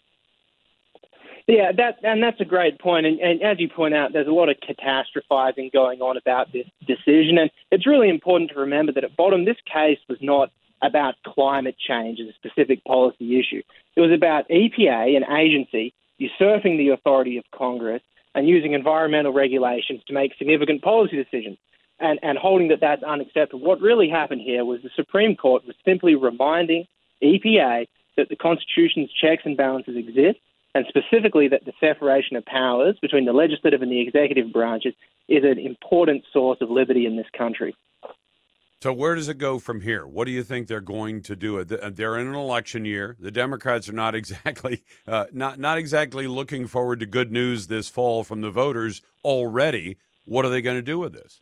Yeah, that and that's a great point. And, and as you point out, there's a lot of catastrophizing going on about this decision. And it's really important to remember that at bottom, this case was not about climate change as a specific policy issue. It was about E P A, an agency, usurping the authority of Congress and using environmental regulations to make significant policy decisions and, and holding that that's unacceptable. What really happened here was the Supreme Court was simply reminding E P A that the Constitution's checks and balances exist, and specifically that the separation of powers between the legislative and the executive branches is an important source of liberty in this country. So where does it go from here? What do you think they're going to do? They're in an election year. The Democrats are not exactly uh, not not exactly looking forward to good news this fall from the voters already. What are they going to do with this?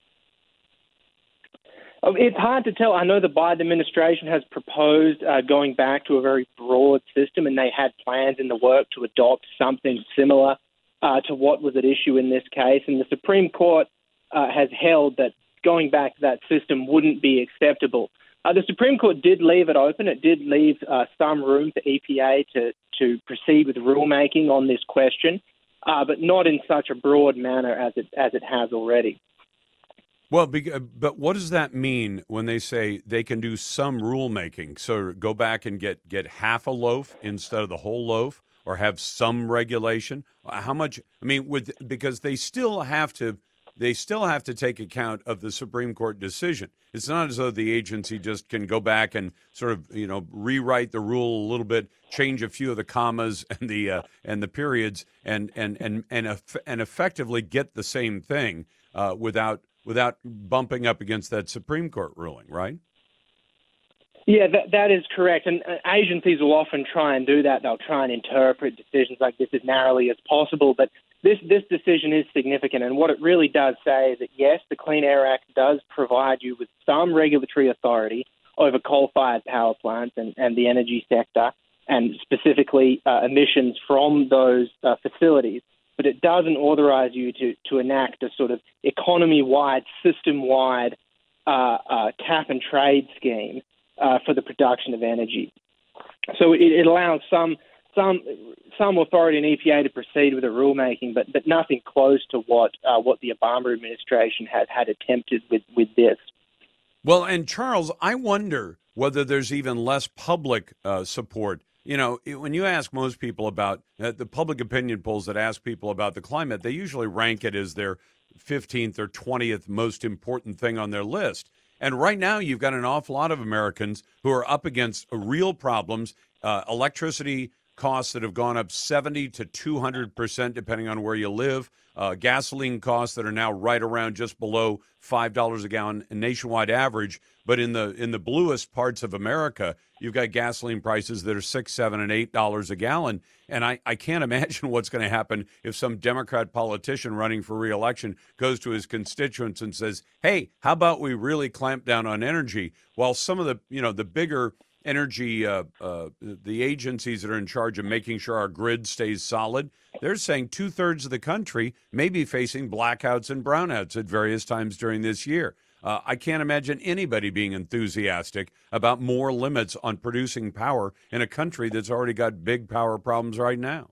It's hard to tell. I know the Biden administration has proposed uh, going back to a very broad system, and they had plans in the work to adopt something similar uh, to what was at issue in this case. And the Supreme Court uh, has held that going back to that system wouldn't be acceptable. Uh, the Supreme Court did leave it open. It did leave uh, some room for E P A to, to proceed with rulemaking on this question, uh, but not in such a broad manner as it as it has already. Well, but what does that mean when they say they can do some rulemaking? So go back and get, get half a loaf instead of the whole loaf, or have some regulation? How much? I mean, with because they still have to they still have to take account of the Supreme Court decision. It's not as though the agency just can go back and sort of, you know, rewrite the rule a little bit, change a few of the commas and the uh, and the periods, and and and and, and effectively get the same thing uh, without without bumping up against that Supreme Court ruling, right? Yeah, that, that is correct. And uh, agencies will often try and do that. They'll try and interpret decisions like this as narrowly as possible. But this, this decision is significant. And what it really does say is that, yes, the Clean Air Act does provide you with some regulatory authority over coal-fired power plants and, and the energy sector, and specifically uh, emissions from those uh, facilities. But it doesn't authorize you to, to enact a sort of economy-wide, system-wide uh, uh, cap-and-trade scheme Uh, for the production of energy. So it, it allows some some some authority in E P A to proceed with the rulemaking, but but nothing close to what uh, what the Obama administration had had attempted with, with this. Well, and Charles, I wonder whether there's even less public uh, support. You know, it, when you ask most people about uh, the public opinion polls that ask people about the climate, they usually rank it as their fifteenth or twentieth most important thing on their list. And right now, you've got an awful lot of Americans who are up against real problems, uh, electricity costs that have gone up seventy to two hundred percent, depending on where you live, uh, gasoline costs that are now right around just below five dollars a gallon, a nationwide average. But in the in the bluest parts of America, you've got gasoline prices that are six, seven, and eight dollars a gallon. And I, I can't imagine what's going to happen if some Democrat politician running for re-election goes to his constituents and says, "Hey, how about we really clamp down on energy?" While some of the you know the bigger energy uh, uh, the agencies that are in charge of making sure our grid stays solid, they're saying two thirds of the country may be facing blackouts and brownouts at various times during this year. Uh, I can't imagine anybody being enthusiastic about more limits on producing power in a country that's already got big power problems right now.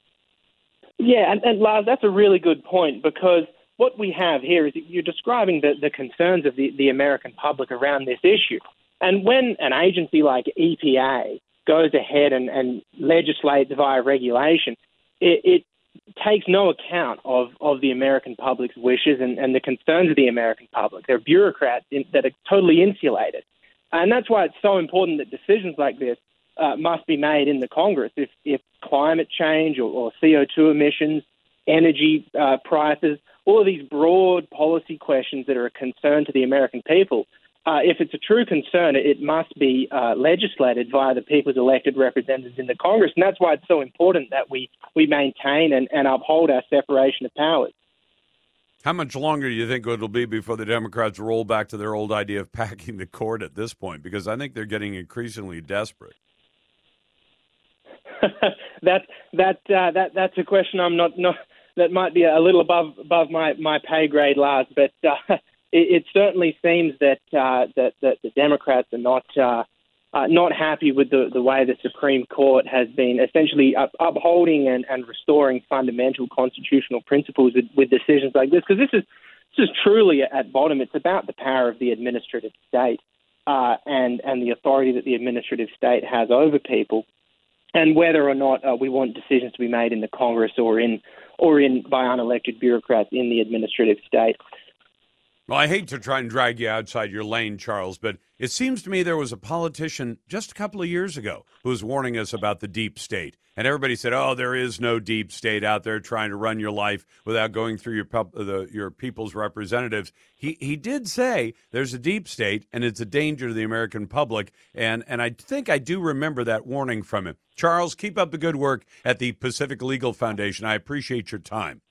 Yeah, and, and Lars, that's a really good point, because what we have here is you're describing the, the concerns of the, the American public around this issue. And when an agency like E P A goes ahead and, and legislates via regulation, it, it takes no account of, of the American public's wishes and, and the concerns of the American public. They're bureaucrats in, that are totally insulated. And that's why it's so important that decisions like this uh, must be made in the Congress. If, if climate change or, or C O two emissions, energy uh, prices, all of these broad policy questions that are a concern to the American people, Uh, if it's a true concern, it must be uh, legislated via the people's elected representatives in the Congress. And that's why it's so important that we, we maintain and, and uphold our separation of powers. How much longer do you think it'll be before the Democrats roll back to their old idea of packing the court at this point? Because I think they're getting increasingly desperate. that that uh, that that's a question I'm not not that might be a little above above my, my pay grade, Lars. But uh, it, it certainly seems that uh, that that the Democrats are not uh, uh, not happy with the, the way the Supreme Court has been essentially up, upholding and, and restoring fundamental constitutional principles with, with decisions like this. Because this is this is truly at bottom. It's about the power of the administrative state uh, and and the authority that the administrative state has over people, and whether or not uh, we want decisions to be made in the Congress or in or in by unelected bureaucrats in the administrative state. Well, I hate to try and drag you outside your lane, Charles, but it seems to me there was a politician just a couple of years ago who was warning us about the deep state. And everybody said, oh, there is no deep state out there trying to run your life without going through your pub- the, your people's representatives. He he did say there's a deep state, and it's a danger to the American public. And, and I think I do remember that warning from him. Charles, keep up the good work at the Pacific Legal Foundation. I appreciate your time.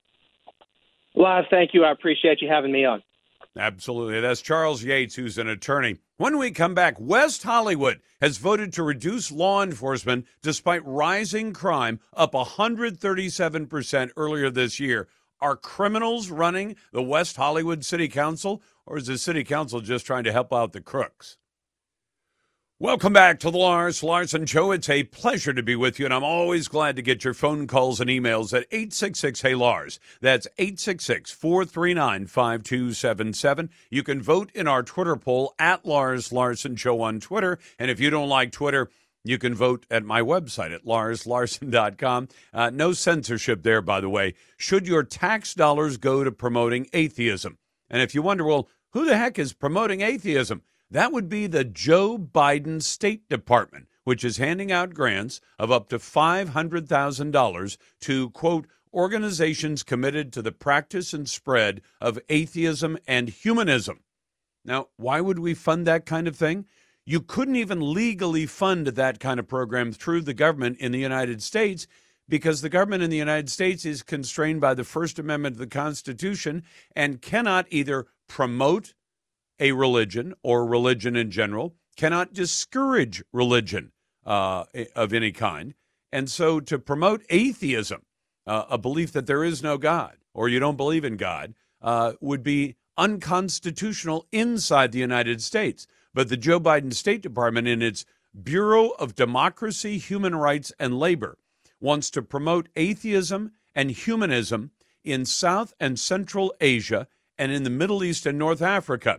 Lars, thank you. I appreciate you having me on. Absolutely. That's Charles Yates, who's an attorney. When we come back, West Hollywood has voted to reduce law enforcement despite rising crime up one hundred thirty-seven percent earlier this year. Are criminals running the West Hollywood City Council, or is the City Council just trying to help out the crooks? Welcome back to the Lars Larson Show. It's a pleasure to be with you, and I'm always glad to get your phone calls and emails at eight six six, hey Lars. That's eight six six, four three nine, five two seven seven. You can vote in our Twitter poll at Lars Larson Show on Twitter, and if you don't like Twitter, you can vote at my website at lars larson dot com. Uh, no censorship there, by the way. Should your tax dollars go to promoting atheism? And if you wonder, well, who the heck is promoting atheism? That would be the Joe Biden State Department, which is handing out grants of up to five hundred thousand dollars to, quote, organizations committed to the practice and spread of atheism and humanism. Now, why would we fund that kind of thing? You couldn't even legally fund that kind of program through the government in the United States because the government in the United States is constrained by the First Amendment of the Constitution and cannot either promote a religion or religion in general, cannot discourage religion uh, of any kind. And so to promote atheism, uh, a belief that there is no God or you don't believe in God, uh, would be unconstitutional inside the United States. But the Joe Biden State Department, in its Bureau of Democracy, Human Rights, and Labor, wants to promote atheism and humanism in South and Central Asia and in the Middle East and North Africa.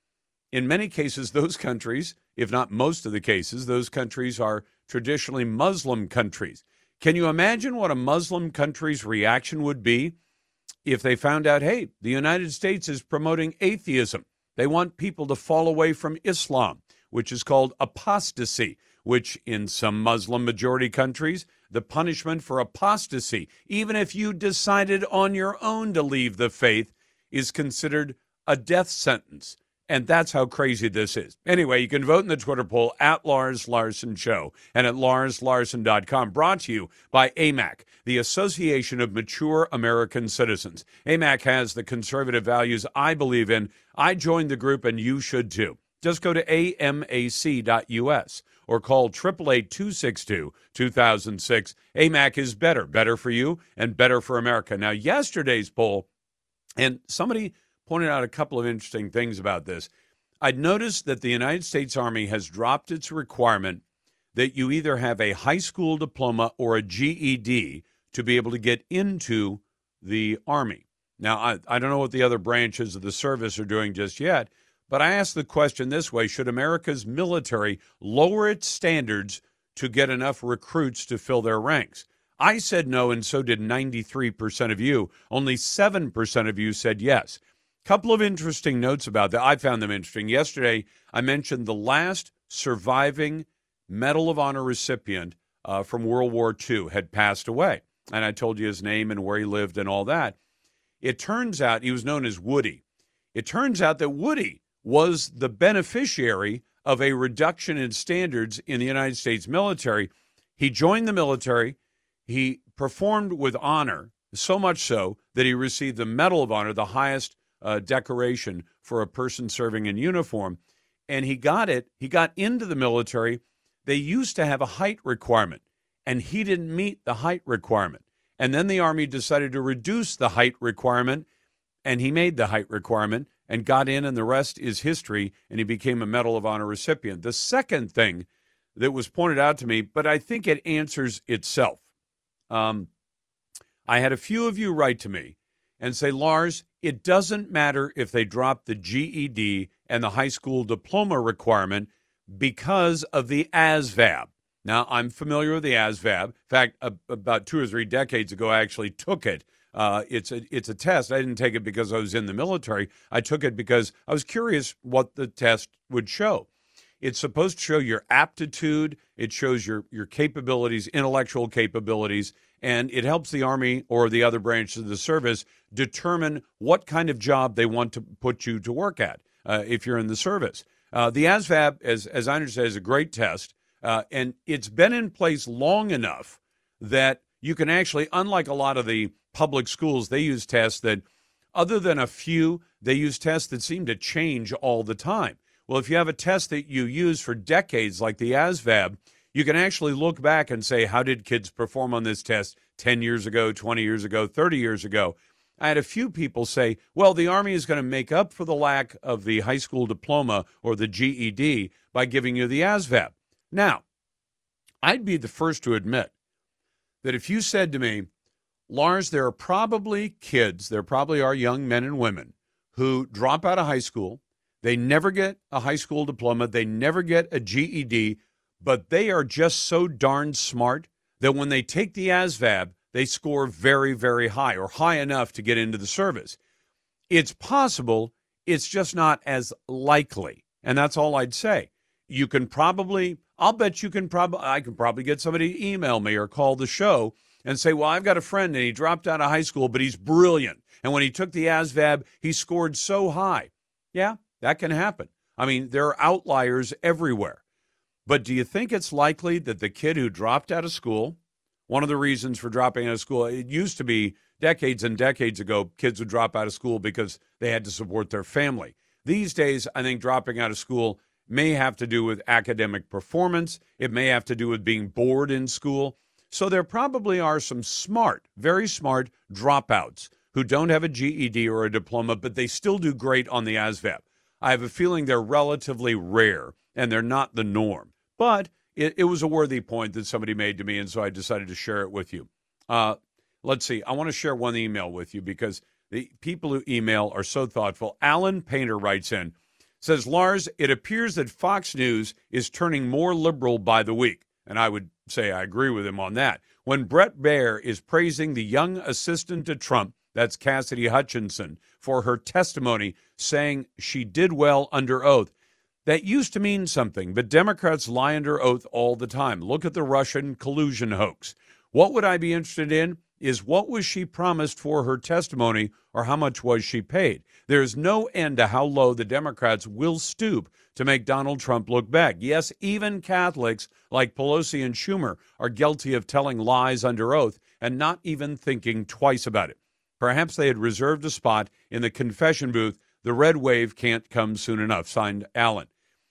In many cases, those countries, if not most of the cases, those countries are traditionally Muslim countries. Can you imagine what a Muslim country's reaction would be if they found out, hey, the United States is promoting atheism? They want people to fall away from Islam, which is called apostasy, which in some Muslim majority countries, the punishment for apostasy, even if you decided on your own to leave the faith, is considered a death sentence. And that's how crazy this is. Anyway, you can vote in the Twitter poll at Lars Larson Show and at lars larson dot com. Brought to you by A M A C, the Association of Mature American Citizens. A M A C has the conservative values I believe in. I joined the group, and you should too. Just go to A M A C dot U S or call eight eight eight, two six two, two thousand six. A M A C is better, better for you and better for America. Now, yesterday's poll, and somebody pointed out a couple of interesting things about this. I'd noticed that the United States Army has dropped its requirement that you either have a high school diploma or a G E D to be able to get into the Army. Now, I, I don't know what the other branches of the service are doing just yet, but I asked the question this way: should America's military lower its standards to get enough recruits to fill their ranks? I said no, and so did ninety-three percent of you. Only seven percent of you said yes. Couple of interesting notes about that. I found them interesting. Yesterday, I mentioned the last surviving Medal of Honor recipient uh, from World War Two had passed away. And I told you his name and where he lived and all that. It turns out he was known as Woody. It turns out that Woody was the beneficiary of a reduction in standards in the United States military. He joined the military. He performed with honor, so much so that he received the Medal of Honor, the highest uh, decoration for a person serving in uniform. And he got it. He got into the military. They used to have a height requirement, and he didn't meet the height requirement. And then the Army decided to reduce the height requirement, and he made the height requirement and got in, and the rest is history, and he became a Medal of Honor recipient. The second thing that was pointed out to me, but I think it answers itself. Um, I had a few of you write to me and say, Lars, it doesn't matter if they drop the G E D and the high school diploma requirement because of the A S V A B. Now, I'm familiar with the A S V A B. In fact, uh, about two or three decades ago, I actually took it. Uh, it's a it's a test. I didn't take it because I was in the military. I took it because I was curious what the test would show. It's supposed to show your aptitude. It shows your, your capabilities, intellectual capabilities, and it helps the Army or the other branches of the service determine what kind of job they want to put you to work at uh, if you're in the service. Uh, the A S V A B, as, as I understand, is a great test, uh, and it's been in place long enough that you can actually, unlike a lot of the public schools, they use tests that, other than a few, they use tests that seem to change all the time. Well, if you have a test that you use for decades, like the A S V A B, you can actually look back and say, how did kids perform on this test ten years ago, twenty years ago, thirty years ago? I had a few people say, well, the Army is going to make up for the lack of the high school diploma or the G E D by giving you the A S V A B. Now, I'd be the first to admit that if you said to me, Lars, there are probably kids, there probably are young men and women who drop out of high school, they never get a high school diploma, they never get a G E D, but they are just so darn smart that when they take the A S V A B, they score very, very high or high enough to get into the service. It's possible, it's just not as likely, and that's all I'd say. You can probably, I'll bet you can probably, I can probably get somebody to email me or call the show and say, well, I've got a friend and he dropped out of high school, but he's brilliant. And when he took the A S V A B, he scored so high. Yeah, that can happen. I mean, there are outliers everywhere. But do you think it's likely that the kid who dropped out of school, one of the reasons for dropping out of school, it used to be decades and decades ago, kids would drop out of school because they had to support their family. These days, I think dropping out of school may have to do with academic performance. It may have to do with being bored in school. So there probably are some smart, very smart dropouts who don't have a G E D or a diploma, but they still do great on the A S V A B. I have a feeling they're relatively rare, and they're not the norm. But it, it was a worthy point that somebody made to me, and so I decided to share it with you. Uh, let's see. I want to share one email with you because the people who email are so thoughtful. Alan Painter writes in, says, Lars, it appears that Fox News is turning more liberal by the week. And I would say I agree with him on that. When Brett Baier is praising the young assistant to Trump, that's Cassidy Hutchinson, for her testimony saying she did well under oath. That used to mean something, but Democrats lie under oath all the time. Look at the Russian collusion hoax. What would I be interested in is what was she promised for her testimony or how much was she paid? There's no end to how low the Democrats will stoop to make Donald Trump look bad. Yes, even Catholics like Pelosi and Schumer are guilty of telling lies under oath and not even thinking twice about it. Perhaps they had reserved a spot in the confession booth. The red wave can't come soon enough. Signed, Alan.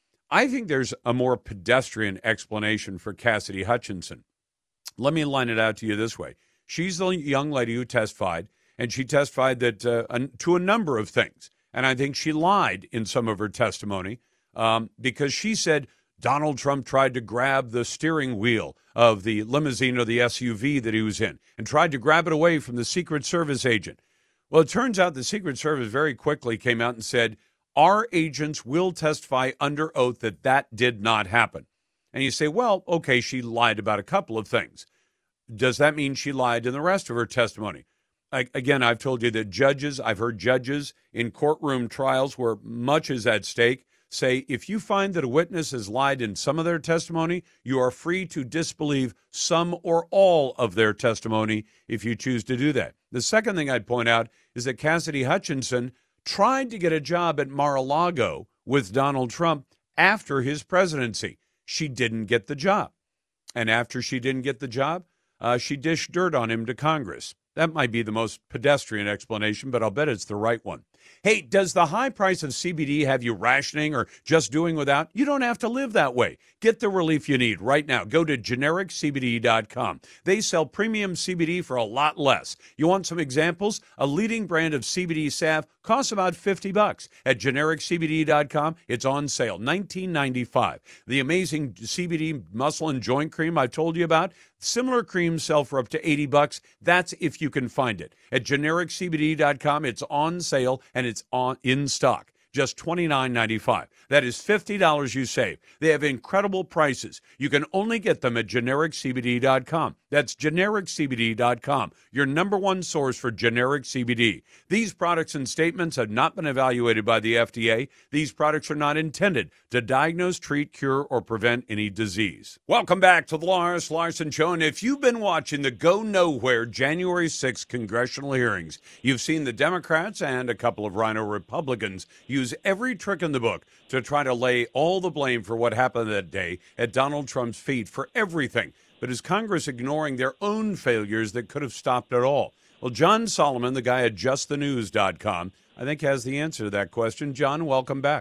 I think there's a more pedestrian explanation for Cassidy Hutchinson. Let me line it out to you this way. She's the young lady who testified, and she testified that uh, to a number of things. And I think she lied in some of her testimony um, because she said Donald Trump tried to grab the steering wheel of the limousine or the S U V that he was in and tried to grab it away from the Secret Service agent. Well, it turns out the Secret Service very quickly came out and said, our agents will testify under oath that that did not happen. And you say, well, okay, she lied about a couple of things. Does that mean she lied in the rest of her testimony? I, again, I've told you that judges, I've heard judges in courtroom trials where much is at stake, say if you find that a witness has lied in some of their testimony, you are free to disbelieve some or all of their testimony if you choose to do that. The second thing I'd point out is that Cassidy Hutchinson tried to get a job at Mar-a-Lago with Donald Trump after his presidency. She didn't get the job. And after she didn't get the job, uh, she dished dirt on him to Congress. That might be the most pedestrian explanation, but I'll bet it's the right one. Hey, does the high price of C B D have you rationing or just doing without? You don't have to live that way. Get the relief you need right now. Go to generic C B D dot com. They sell premium C B D for a lot less. You want some examples? A leading brand of C B D salve costs about fifty bucks. At generic C B D dot com, it's on sale, nineteen ninety-five. The amazing C B D muscle and joint cream I told you about, similar creams sell for up to eighty bucks. That's if you can find it. At generic C B D dot com, it's on sale and it's on in stock. Just twenty-nine ninety-five. That is fifty dollars you save. They have incredible prices. You can only get them at generic C B D dot com. That's generic C B D dot com, your number one source for generic C B D. These products and statements have not been evaluated by the F D A. These products are not intended to diagnose, treat, cure, or prevent any disease. Welcome back to the Lars Larson Show. And if you've been watching the Go Nowhere January sixth congressional hearings, you've seen the Democrats and a couple of rhino Republicans use every trick in the book to try to lay all the blame for what happened that day at Donald Trump's feet for everything. But is Congress ignoring their own failures that could have stopped it all? Well, John Solomon, the guy at just the news dot com, I think has the answer to that question. John, welcome back.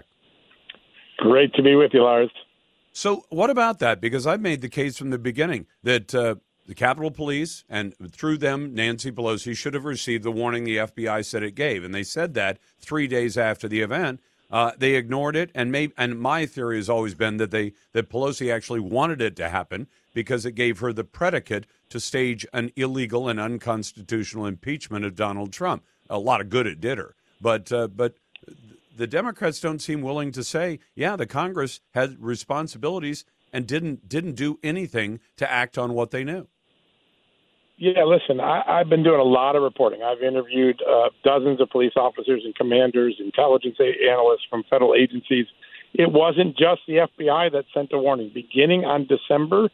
Great to be with you, Lars. So what about that? Because I've made the case from the beginning that uh, the Capitol Police and through them, Nancy Pelosi should have received the warning the F B I said it gave. And they said that three days after the event. Uh, they ignored it. And maybe, and my theory has always been that they that Pelosi actually wanted it to happen because it gave her the predicate to stage an illegal and unconstitutional impeachment of Donald Trump. A lot of good it did her. But uh, but the Democrats don't seem willing to say, yeah, the Congress had responsibilities and didn't didn't do anything to act on what they knew. Yeah, listen, I, I've been doing a lot of reporting. I've interviewed uh, dozens of police officers and commanders, intelligence analysts from federal agencies. It wasn't just the F B I that sent a warning. Beginning on December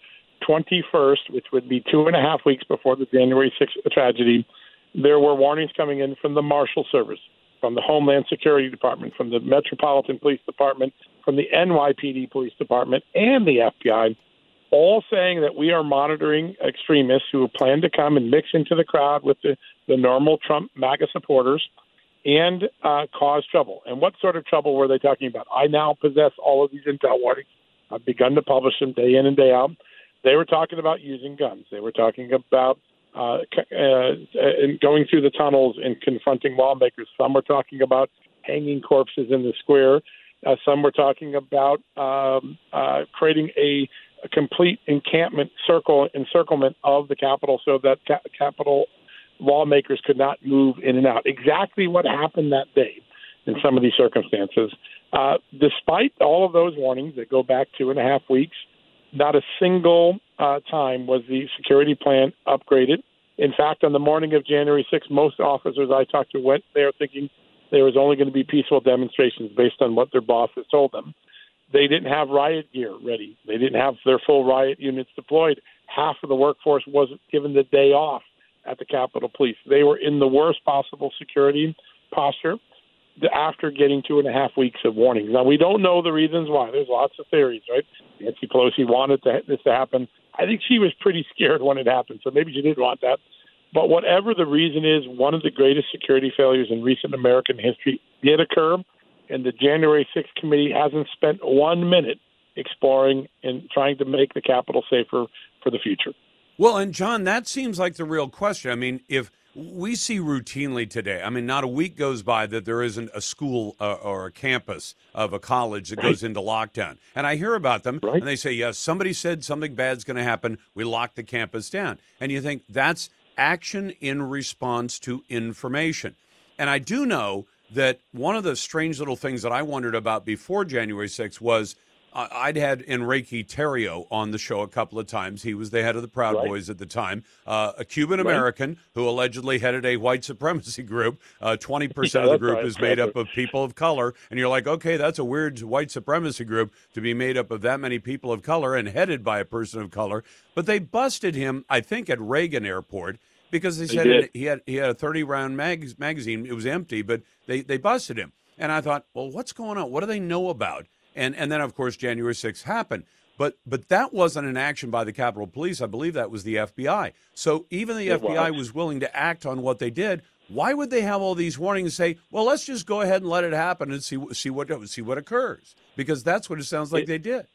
twenty-first, which would be two and a half weeks before the January sixth tragedy, there were warnings coming in from the Marshal Service, from the Homeland Security Department, from the Metropolitan Police Department, from the N Y P D Police Department, and the F B I, all saying that we are monitoring extremists who plan to come and mix into the crowd with the, the normal Trump MAGA supporters and uh, cause trouble. And what sort of trouble were they talking about? I now possess all of these intel warnings. I've begun to publish them day in and day out. They were talking about using guns. They were talking about uh, uh, going through the tunnels and confronting lawmakers. Some were talking about hanging corpses in the square. Uh, some were talking about um, uh, creating a, a complete encampment circle encirclement of the Capitol so that ca- Capitol lawmakers could not move in and out. Exactly what happened that day in some of these circumstances. Uh, despite all of those warnings that go back two and a half weeks, not a single uh, time was the security plan upgraded. In fact, on the morning of January sixth, most officers I talked to went there thinking there was only going to be peaceful demonstrations based on what their bosses told them. They didn't have riot gear ready. They didn't have their full riot units deployed. Half of the workforce wasn't given the day off at the Capitol Police. They were in the worst possible security posture after getting two and a half weeks of warnings. Now, we don't know the reasons why. There's lots of theories, right? Nancy Pelosi wanted to, this to happen. I think she was pretty scared when it happened, so maybe she didn't want that. But whatever the reason is, one of the greatest security failures in recent American history did occur, and the January sixth committee hasn't spent one minute exploring and trying to make the Capitol safer for the future. Well, and John, that seems like the real question. I mean, if we see routinely today, I mean, not a week goes by that there isn't a school uh, or a campus of a college that right. goes into lockdown. And I hear about them, right. and they say, yes, somebody said something bad's going to happen. We lock the campus down. And you think that's action in response to information. And I do know that one of the strange little things that I wondered about before January sixth was uh, I'd had Enrique Tarrio on the show a couple of times. He was the head of the Proud right. Boys at the time, uh, a Cuban-American right. who allegedly headed a white supremacy group. Uh, twenty percent yeah, of the group right. is made up of people of color. And you're like, okay, that's a weird white supremacy group to be made up of that many people of color and headed by a person of color. But they busted him, I think, at Reagan Airport because they said it, he had he had a thirty-round mag- magazine. It was empty, but they, they busted him. And I thought, well, what's going on? What do they know about? And and then, of course, January sixth happened. But but that wasn't an action by the Capitol Police. I believe that was the F B I. So even the it F B I was. was willing to act on what they did. Why would they have all these warnings and say, well, let's just go ahead and let it happen and see see what see what occurs? Because that's what it sounds like it, they did.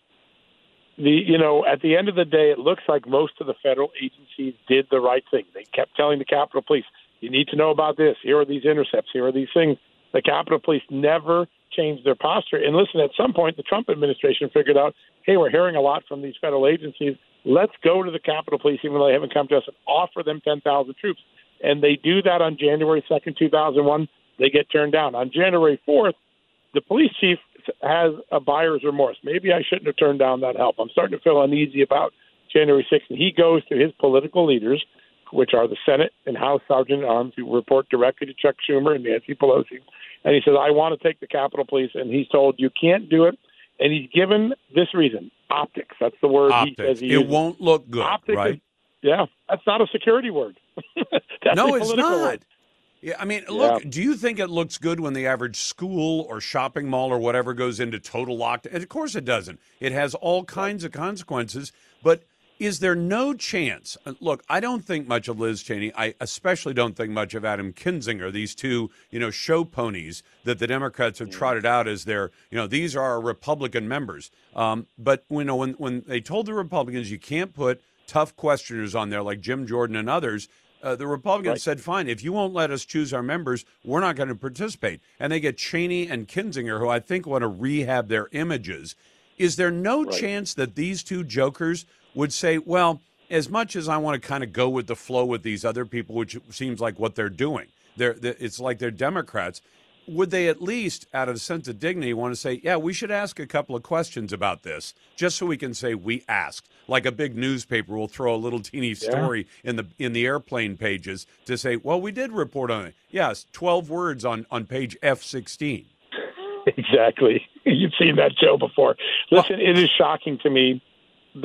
The you know, at the end of the day, it looks like most of the federal agencies did the right thing. They kept telling the Capitol Police, you need to know about this. Here are these intercepts. Here are these things. The Capitol Police never changed their posture. And listen, at some point, the Trump administration figured out, hey, we're hearing a lot from these federal agencies. Let's go to the Capitol Police, even though they haven't come to us, and offer them ten thousand troops. And they do that on January second, two thousand one. They get turned down. On January fourth, the police chief has a buyer's remorse. Maybe I shouldn't have turned down that help. I'm starting to feel uneasy about January sixth. And he goes to his political leaders, which are the Senate and House Sergeant at Arms, who report directly to Chuck Schumer and Nancy Pelosi. And he says, I want to take the Capitol Police. And he's told, you can't do it. And he's given this reason, optics. That's the word optics. he says he It uses. won't look good, optics right? Is, yeah, that's not a security word. That's no, a it's political not. word. Yeah, I mean, Yeah. look, do you think it looks good when the average school or shopping mall or whatever goes into total lockdown? And of course it doesn't. It has all kinds of consequences. But is there no chance? Look, I don't think much of Liz Cheney. I especially don't think much of Adam Kinzinger, these two, you know, show ponies that the Democrats have trotted out as their, you know, these are our Republican members. Um, but, you know, when, when they told the Republicans you can't put tough questioners on there like Jim Jordan and others, Uh, the Republicans right. said, fine, if you won't let us choose our members, we're not going to participate. And they get Cheney and Kinzinger, who I think want to rehab their images. Is there no right. chance that these two jokers would say, well, as much as I want to kind of go with the flow with these other people, which seems like what they're doing, they're, they're, it's like they're Democrats, would they at least, out of a sense of dignity, want to say, yeah, we should ask a couple of questions about this, just so we can say we asked? Like a big newspaper will throw a little teeny story yeah. in the in the airplane pages to say, well, we did report on it. Yes, twelve words on, on page F sixteen. Exactly. You've seen that show before. Listen, well, it is shocking to me that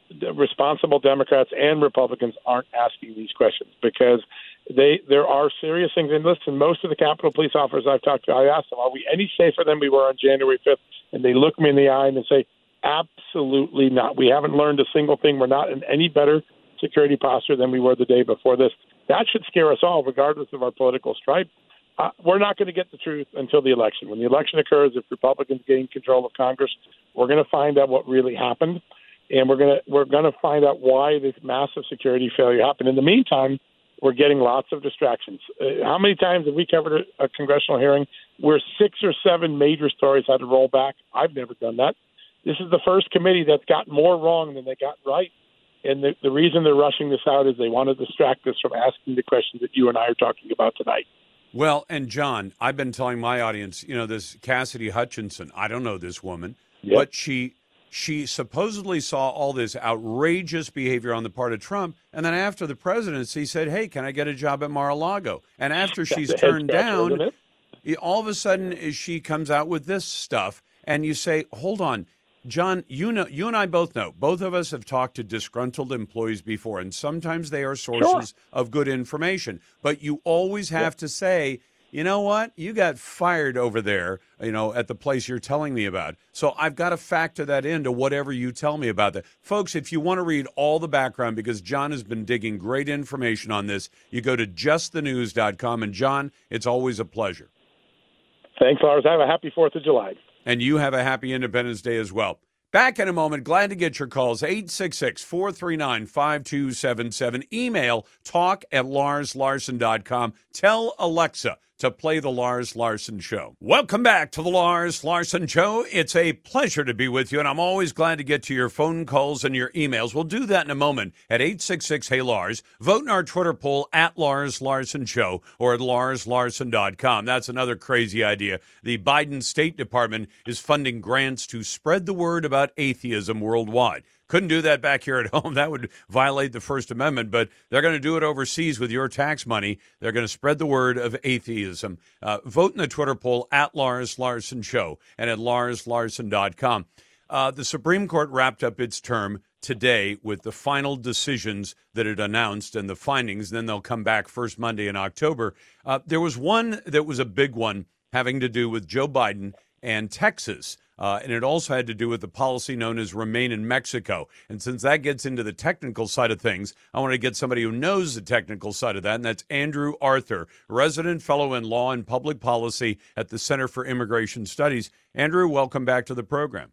the responsible Democrats and Republicans aren't asking these questions because they there are serious things. And listen, most of the Capitol Police officers I've talked to, I asked them, are we any safer than we were on January fifth? And they look me in the eye and they say, absolutely not. We haven't learned a single thing. We're not in any better security posture than we were the day before this. That should scare us all, regardless of our political stripe. Uh, we're not going to get the truth until the election. When the election occurs, if Republicans gain control of Congress, we're going to find out what really happened, and we're going to we're going to find out why this massive security failure happened. In the meantime, we're getting lots of distractions. Uh, how many times have we covered a, a congressional hearing where six or seven major stories had to roll back? I've never done that. This is the first committee that's got more wrong than they got right. And the, the reason they're rushing this out is they want to distract us from asking the questions that you and I are talking about tonight. Well, and John, I've been telling my audience, you know, this Cassidy Hutchinson, I don't know this woman, yep. but she she supposedly saw all this outrageous behavior on the part of Trump, and then after the presidency said, hey, can I get a job at Mar-a-Lago? And after she's turned down, all of a sudden she comes out with this stuff, and you say, hold on, John, you know, you and I both know, both of us have talked to disgruntled employees before, and sometimes they are sources sure. of good information. But you always have yep. to say, you know what, you got fired over there, you know, at the place you're telling me about. So I've got to factor that into whatever you tell me about that. Folks, if you want to read all the background, because John has been digging great information on this, you go to just the news dot com. And John, it's always a pleasure. Thanks, Lars. Have a happy fourth of July. And you have a happy Independence Day as well. Back in a moment. Glad to get your calls. eight six six, four three nine, five two seven seven. Email talk at lars larson dot com. Tell Alexa to play the Lars Larson Show. Welcome back to the Lars Larson Show. It's a pleasure to be with you, and I'm always glad to get to your phone calls and your emails. We'll do that in a moment at eight six six, hey Lars. Vote in our Twitter poll at Lars Larson Show or at lars larson dot com. That's another crazy idea. The Biden State Department is funding grants to spread the word about atheism worldwide. Couldn't do that back here at home. That would violate the First Amendment, but they're going to do it overseas with your tax money. They're going to spread the word of atheism. Uh, vote in the Twitter poll at Lars Larson Show and at lars larson dot com. Uh, the Supreme Court wrapped up its term today with the final decisions that it announced and the findings. Then they'll come back first Monday in October. Uh, there was one that was a big one having to do with Joe Biden and Texas. Uh, and it also had to do with the policy known as Remain in Mexico. And since that gets into the technical side of things, I want to get somebody who knows the technical side of that, and that's Andrew Arthur, resident fellow in law and public policy at the Center for Immigration Studies. Andrew, welcome back to the program.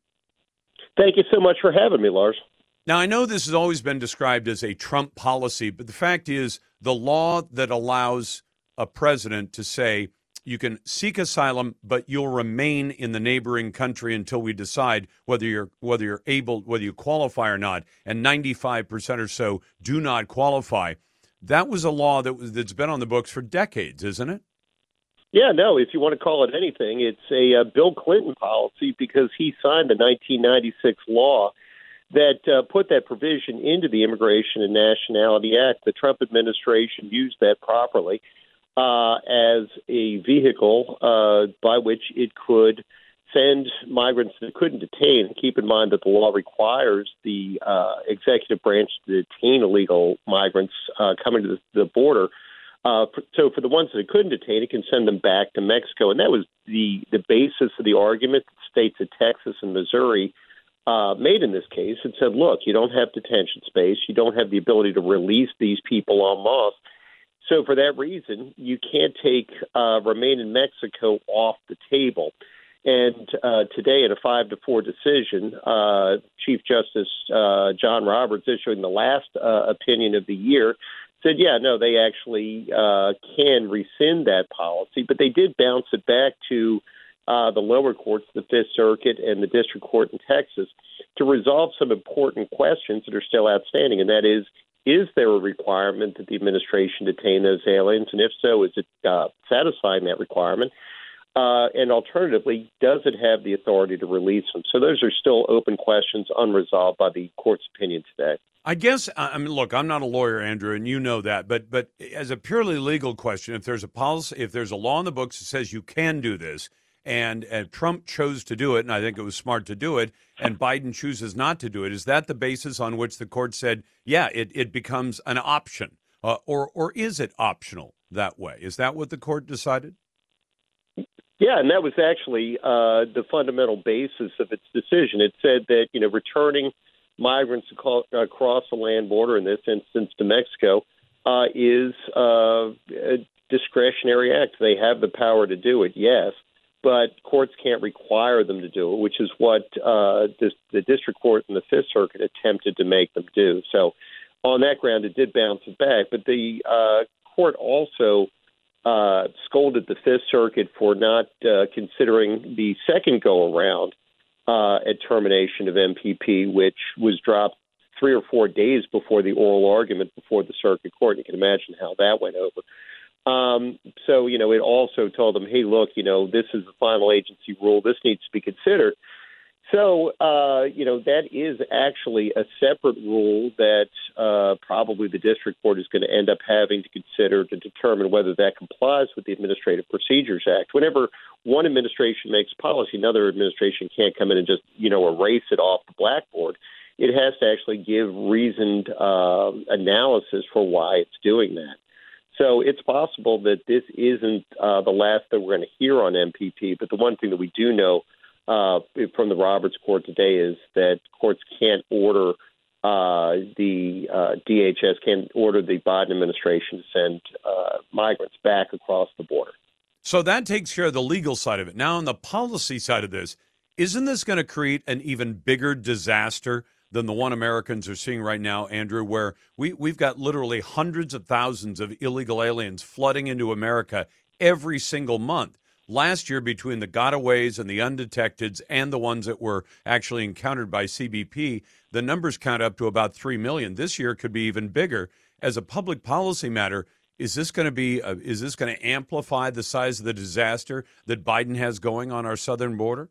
Thank you so much for having me, Lars. Now, I know this has always been described as a Trump policy, but the fact is the law that allows a president to say, you can seek asylum, but you'll remain in the neighboring country until we decide whether you're whether you're able, whether you qualify or not. And ninety-five percent or so do not qualify. That was a law that was, that's been on the books for decades, isn't it? Yeah, no, if you want to call it anything, it's a uh, Bill Clinton policy because he signed the nineteen ninety-six law that uh, put that provision into the Immigration and Nationality Act. The Trump administration used that properly. Uh, as a vehicle uh, by which it could send migrants that it couldn't detain. And keep in mind that the law requires the uh, executive branch to detain illegal migrants uh, coming to the, the border. Uh, so for the ones that it couldn't detain, it can send them back to Mexico. And that was the, the basis of the argument that states of Texas and Missouri uh, made in this case. It said, look, you don't have detention space. You don't have the ability to release these people en masse. So for that reason, you can't take uh, Remain in Mexico off the table. And uh, today, in a five to four decision, uh, Chief Justice uh, John Roberts, issuing the last uh, opinion of the year, said, yeah, no, they actually uh, can rescind that policy, but they did bounce it back to uh, the lower courts, the Fifth Circuit and the District Court in Texas, to resolve some important questions that are still outstanding, and that is, is there a requirement that the administration detain those aliens? And if so, is it uh, satisfying that requirement? Uh, and alternatively, does it have the authority to release them? So those are still open questions unresolved by the court's opinion today. I guess, I mean, look, I'm not a lawyer, Andrew, and you know that, but but as a purely legal question, if there's a policy, if there's a law in the books that says you can do this, and, and Trump chose to do it, and I think it was smart to do it, and Biden chooses not to do it. Is that the basis on which the court said, yeah, it, it becomes an option? Uh, or or is it optional that way? Is that what the court decided? Yeah, and that was actually uh, the fundamental basis of its decision. It said that, you know, returning migrants across the land border, in this instance to Mexico, uh, is uh, a discretionary act. They have the power to do it, yes, but courts can't require them to do it, which is what uh, this, the district court and the Fifth Circuit attempted to make them do. So on that ground, it did bounce it back. But the uh, court also uh, scolded the Fifth Circuit for not uh, considering the second go-around uh, at termination of M P P, which was dropped three or four days before the oral argument before the circuit court. You can imagine how that went over. Um, so, you know, it also told them, hey, look, you know, this is the final agency rule. This needs to be considered. So, uh, you know, that is actually a separate rule that uh, probably the district court is going to end up having to consider to determine whether that complies with the Administrative Procedures Act. Whenever one administration makes policy, another administration can't come in and just, you know, erase it off the blackboard. It has to actually give reasoned uh, analysis for why it's doing that. So it's possible that this isn't uh, the last that we're going to hear on M P P, but the one thing that we do know uh, from the Roberts Court today is that courts can't order uh, the uh, D H S, can't order the Biden administration to send uh, migrants back across the border. So that takes care of the legal side of it. Now, on the policy side of this, isn't this going to create an even bigger disaster than the one Americans are seeing right now, Andrew, where we, we've got literally hundreds of thousands of illegal aliens flooding into America every single month? Last year, between the gotaways and the undetecteds and the ones that were actually encountered by C B P, the numbers count up to about three million. This year could be even bigger. As a public policy matter, is this going to be, uh, is this going to amplify the size of the disaster that Biden has going on our southern border?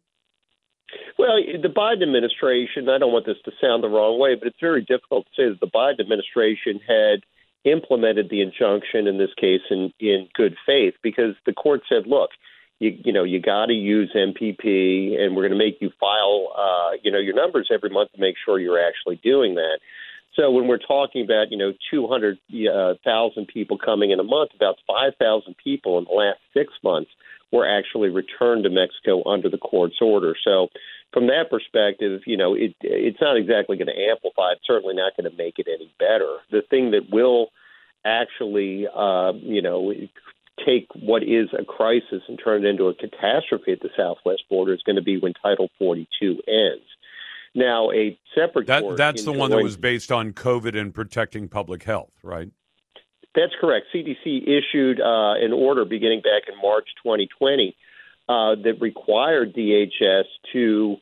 Well, the Biden administration, I don't want this to sound the wrong way, but it's very difficult to say that the Biden administration had implemented the injunction in this case in, in good faith, because the court said, look, you, you know, you got to use M P P, and we're going to make you file, uh, you know, your numbers every month to make sure you're actually doing that. So when we're talking about, you know, two hundred thousand people coming in a month, about five thousand people in the last six months were actually returned to Mexico under the court's order. So from that perspective, you know, it, it's not exactly going to amplify. It's certainly not going to make it any better. The thing that will actually, uh, you know, take what is a crisis and turn it into a catastrophe at the southwest border is going to be when Title forty-two ends. Now, a separate that, court That's the one that joint, was based on COVID and protecting public health, right? That's correct. C D C issued uh, an order beginning back in March twenty twenty uh, that required D H S to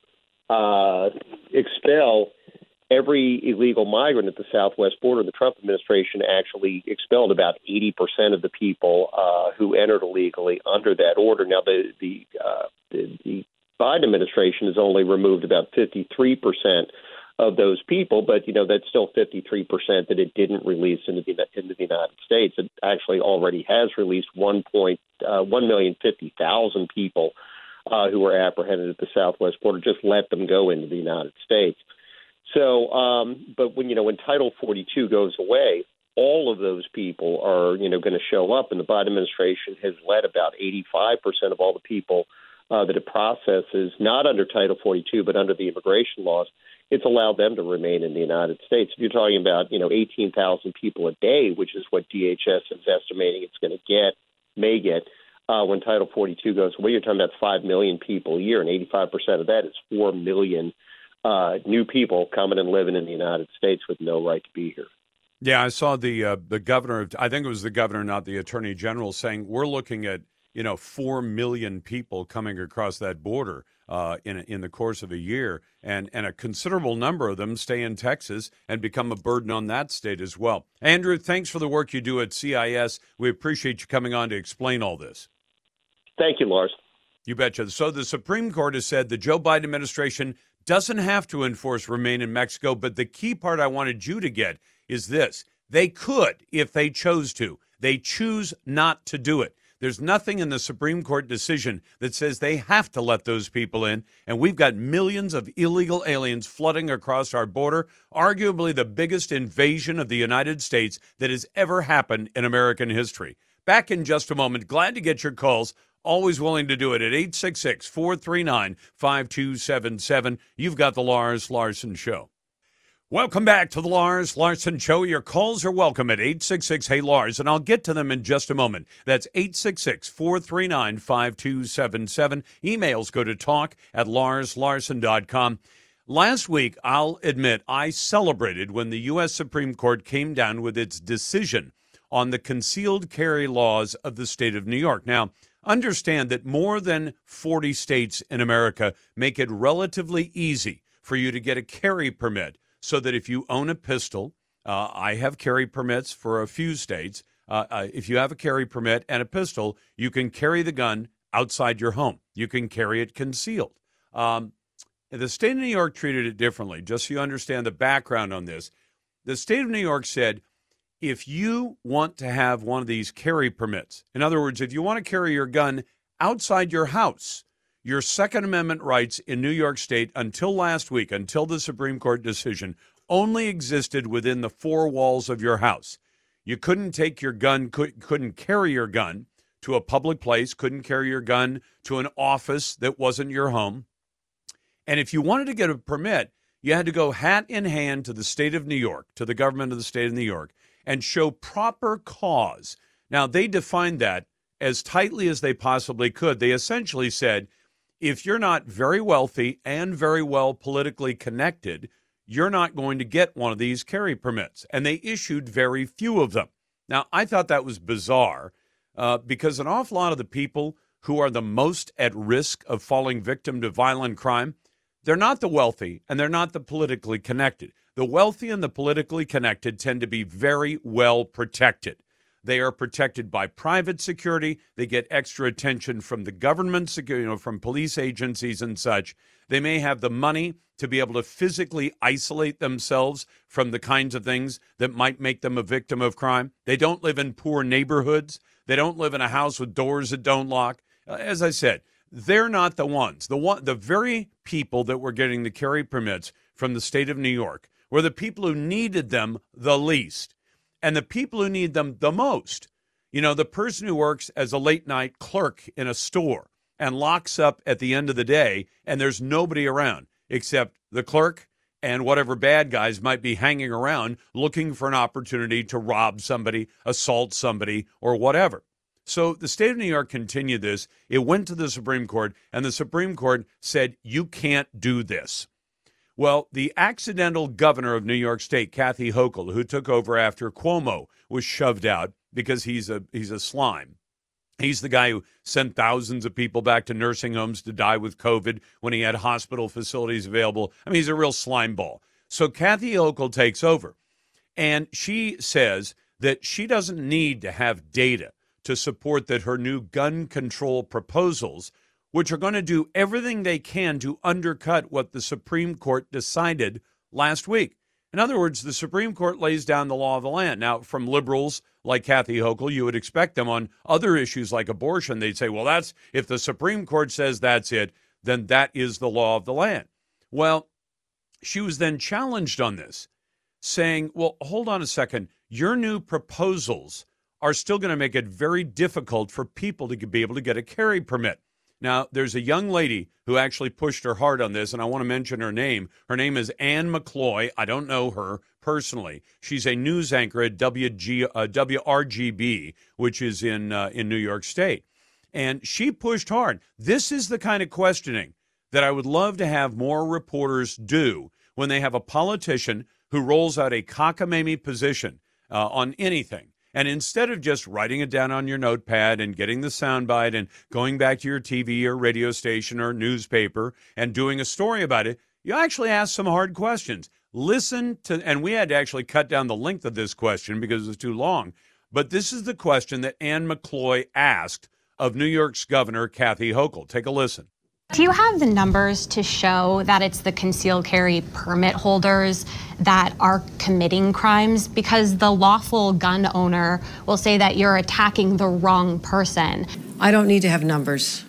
uh, expel every illegal migrant at the southwest border. The Trump administration actually expelled about eighty percent of the people uh, who entered illegally under that order. Now, the the, uh, the, the Biden administration has only removed about fifty-three percent of those people, but, you know, that's still fifty-three percent that it didn't release into the, into the United States. It actually already has released one million fifty thousand people uh, who were apprehended at the southwest border, just let them go into the United States. So, um, but when, you know, when Title forty-two goes away, all of those people are, you know, going to show up, and the Biden administration has let about eighty-five percent of all the people uh, that it processes, not under Title forty-two, but under the immigration laws, it's allowed them to remain in the United States. If you're talking about, you know, eighteen thousand people a day, which is what D H S is estimating it's going to get, may get, uh, when Title forty-two goes away, you're talking about five million people a year, and eighty-five percent of that is four million uh, new people coming and living in the United States with no right to be here. Yeah, I saw the uh, the governor, I think it was the governor, not the attorney general, saying we're looking at, you know, four million people coming across that border uh, in in the course of a year, and and a considerable number of them stay in Texas and become a burden on that state as well. Andrew, thanks for the work you do at C I S. We appreciate you coming on to explain all this. Thank you, Lars. You betcha. So the Supreme Court has said the Joe Biden administration doesn't have to enforce Remain in Mexico, but the key part I wanted you to get is this. They could if they chose to. They choose not to do it. There's nothing in the Supreme Court decision that says they have to let those people in, and we've got millions of illegal aliens flooding across our border, arguably the biggest invasion of the United States that has ever happened in American history. Back in just a moment. Glad to get your calls. Always willing to do it at eight six six, four three nine, five two seven seven. You've got the Lars Larson Show. Welcome back to the Lars Larson Show. Your calls are welcome at eight six six, hey Lars, and I'll get to them in just a moment. That's eight six six, four three nine, five two seven seven. Emails go to talk at lars larson dot com. Last week, I'll admit, I celebrated when the U S Supreme Court came down with its decision on the concealed carry laws of the state of New York. Now, understand that more than forty states in America make it relatively easy for you to get a carry permit, so that if you own a pistol, uh, I have carry permits for a few states. Uh, uh, if you have a carry permit and a pistol, you can carry the gun outside your home. You can carry it concealed. Um, the state of New York treated it differently, just so you understand the background on this. The state of New York said, if you want to have one of these carry permits, in other words, if you want to carry your gun outside your house, your Second Amendment rights in New York State until last week, until the Supreme Court decision, only existed within the four walls of your house. You couldn't take your gun, couldn't carry your gun to a public place, couldn't carry your gun to an office that wasn't your home. And if you wanted to get a permit, you had to go hat in hand to the state of New York, to the government of the state of New York, and show proper cause. Now, they defined that as tightly as they possibly could. They essentially said, if you're not very wealthy and very well politically connected, you're not going to get one of these carry permits. And they issued very few of them. Now, I thought that was bizarre uh, because an awful lot of the people who are the most at risk of falling victim to violent crime, they're not the wealthy and they're not the politically connected. The wealthy and the politically connected tend to be very well protected. They are protected by private security. They get extra attention from the government, you know, from police agencies and such. They may have the money to be able to physically isolate themselves from the kinds of things that might make them a victim of crime. They don't live in poor neighborhoods. They don't live in a house with doors that don't lock. As I said, they're not the ones. The one, the very people that were getting the carry permits from the state of New York were the people who needed them the least. And the people who need them the most, you know, the person who works as a late night clerk in a store and locks up at the end of the day and there's nobody around except the clerk and whatever bad guys might be hanging around looking for an opportunity to rob somebody, assault somebody, or whatever. So the state of New York continued this. It went to the Supreme Court, and the Supreme Court said, you can't do this. Well, the accidental governor of New York State, Kathy Hochul, who took over after Cuomo was shoved out because he's a he's a slime. He's the guy who sent thousands of people back to nursing homes to die with COVID when he had hospital facilities available. I mean, he's a real slime ball. So Kathy Hochul takes over, and she says that she doesn't need to have data to support that her new gun control proposals, which are going to do everything they can to undercut what the Supreme Court decided last week. In other words, the Supreme Court lays down the law of the land. Now, from liberals like Kathy Hochul, you would expect them on other issues like abortion. They'd say, well, that's if the Supreme Court says that's it, then that is the law of the land. Well, she was then challenged on this, saying, well, hold on a second. Your new proposals are still going to make it very difficult for people to be able to get a carry permit. Now, there's a young lady who actually pushed her hard on this, and I want to mention her name. Her name is Ann McCloy. I don't know her personally. She's a news anchor at W G, uh, W R G B, which is in uh, in New York State. And she pushed hard. This is the kind of questioning that I would love to have more reporters do when they have a politician who rolls out a cockamamie position uh, on anything. And instead of just writing it down on your notepad and getting the soundbite and going back to your T V or radio station or newspaper and doing a story about it, you actually ask some hard questions. Listen to, and we had to actually cut down the length of this question because it was too long. But this is the question that Ann McCloy asked of New York's Governor Kathy Hochul. Take a listen. Do you have the numbers to show that it's the concealed carry permit holders that are committing crimes? Because the lawful gun owner will say that you're attacking the wrong person. I don't need to have numbers.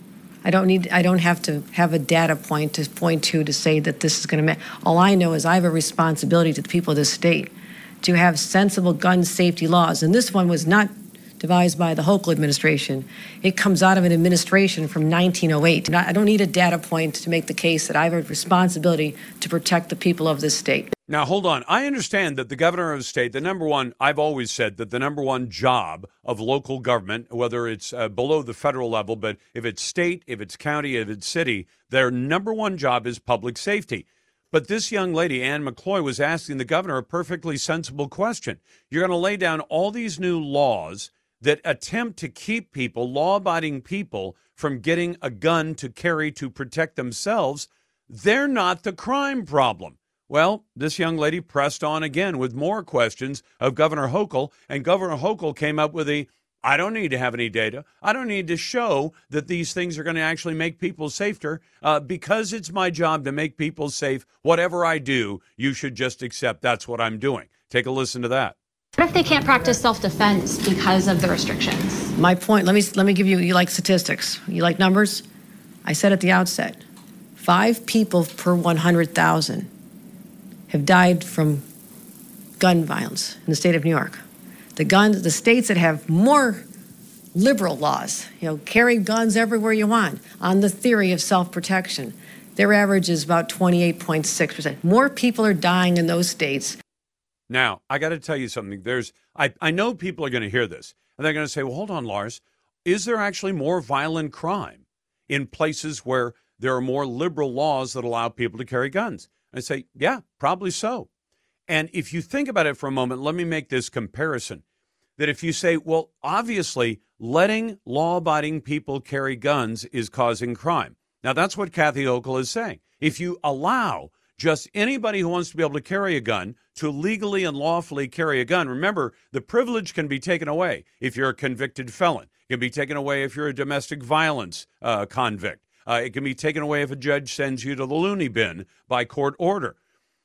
I don't need. I don't have to have a data point to point to to say that this is going to. All I know is I have a responsibility to the people of this state to have sensible gun safety laws, and this one was not devised by the Hochul administration. It comes out of an administration from nineteen oh eight. I don't need a data point to make the case that I have a responsibility to protect the people of this state. Now, hold on. I understand that the governor of the state, the number one, I've always said that the number one job of local government, whether it's uh, below the federal level, but if it's state, if it's county, if it's city, their number one job is public safety. But this young lady, Ann McCloy, was asking the governor a perfectly sensible question. You're going to lay down all these new laws that attempt to keep people, law-abiding people, from getting a gun to carry to protect themselves. They're not the crime problem. Well, this young lady pressed on again with more questions of Governor Hochul, and Governor Hochul came up with a, I don't need to have any data. I don't need to show that these things are going to actually make people safer. Uh, because it's my job to make people safe, whatever I do, you should just accept that's what I'm doing. Take a listen to that. What if they can't practice self-defense because of the restrictions? My point, let me let me give you, you like statistics, you like numbers? I said at the outset, five people per one hundred thousand have died from gun violence in the state of New York. The guns, the states that have more liberal laws, you know, carry guns everywhere you want on the theory of self-protection, their average is about twenty-eight point six percent. More people are dying in those states. Now, I got to tell you something. There's, I, I know people are going to hear this, and they're going to say, well, hold on, Lars. Is there actually more violent crime in places where there are more liberal laws that allow people to carry guns? I say, yeah, probably so. And if you think about it for a moment, let me make this comparison. That if you say, well, obviously, letting law-abiding people carry guns is causing crime. Now, that's what Kathy Hochul is saying. If you allow just anybody who wants to be able to carry a gun to legally and lawfully carry a gun. Remember, the privilege can be taken away if you're a convicted felon. It can be taken away if you're a domestic violence uh, convict. Uh, it can be taken away if a judge sends you to the loony bin by court order.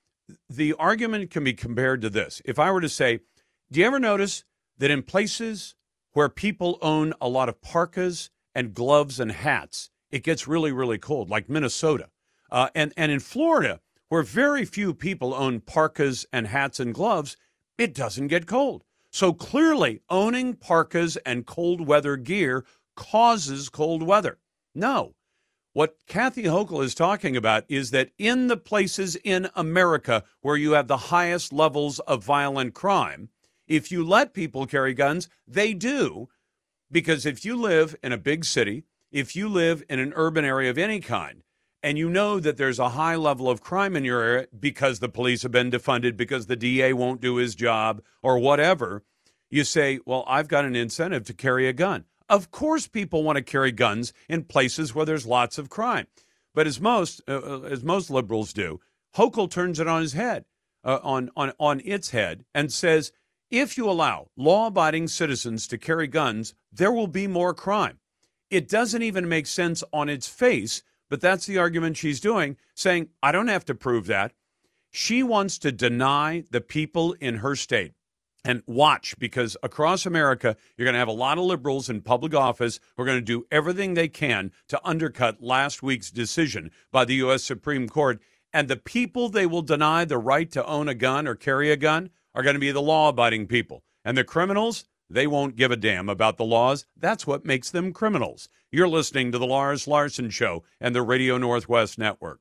The argument can be compared to this. If I were to say, do you ever notice that in places where people own a lot of parkas and gloves and hats, it gets really, really cold, like Minnesota. Uh, and, and in Florida, where very few people own parkas and hats and gloves, it doesn't get cold. So clearly, owning parkas and cold weather gear causes cold weather. No. What Kathy Hochul is talking about is that in the places in America where you have the highest levels of violent crime, if you let people carry guns, they do. Because if you live in a big city, if you live in an urban area of any kind, and you know that there's a high level of crime in your area because the police have been defunded, because the D A won't do his job, or whatever, you say, well, I've got an incentive to carry a gun. Of course people want to carry guns in places where there's lots of crime. But as most uh, as most liberals do, Hochul turns it on his head, uh, on, on, on its head, and says, if you allow law-abiding citizens to carry guns, there will be more crime. It doesn't even make sense on its face. But that's the argument she's doing, saying, I don't have to prove that. She wants to deny the people in her state. And watch, because across America, you're going to have a lot of liberals in public office who are going to do everything they can to undercut last week's decision by the U S Supreme Court. And the people they will deny the right to own a gun or carry a gun are going to be the law-abiding people. And the criminals, they won't give a damn about the laws. That's what makes them criminals. You're listening to the Lars Larson Show and the Radio Northwest Network.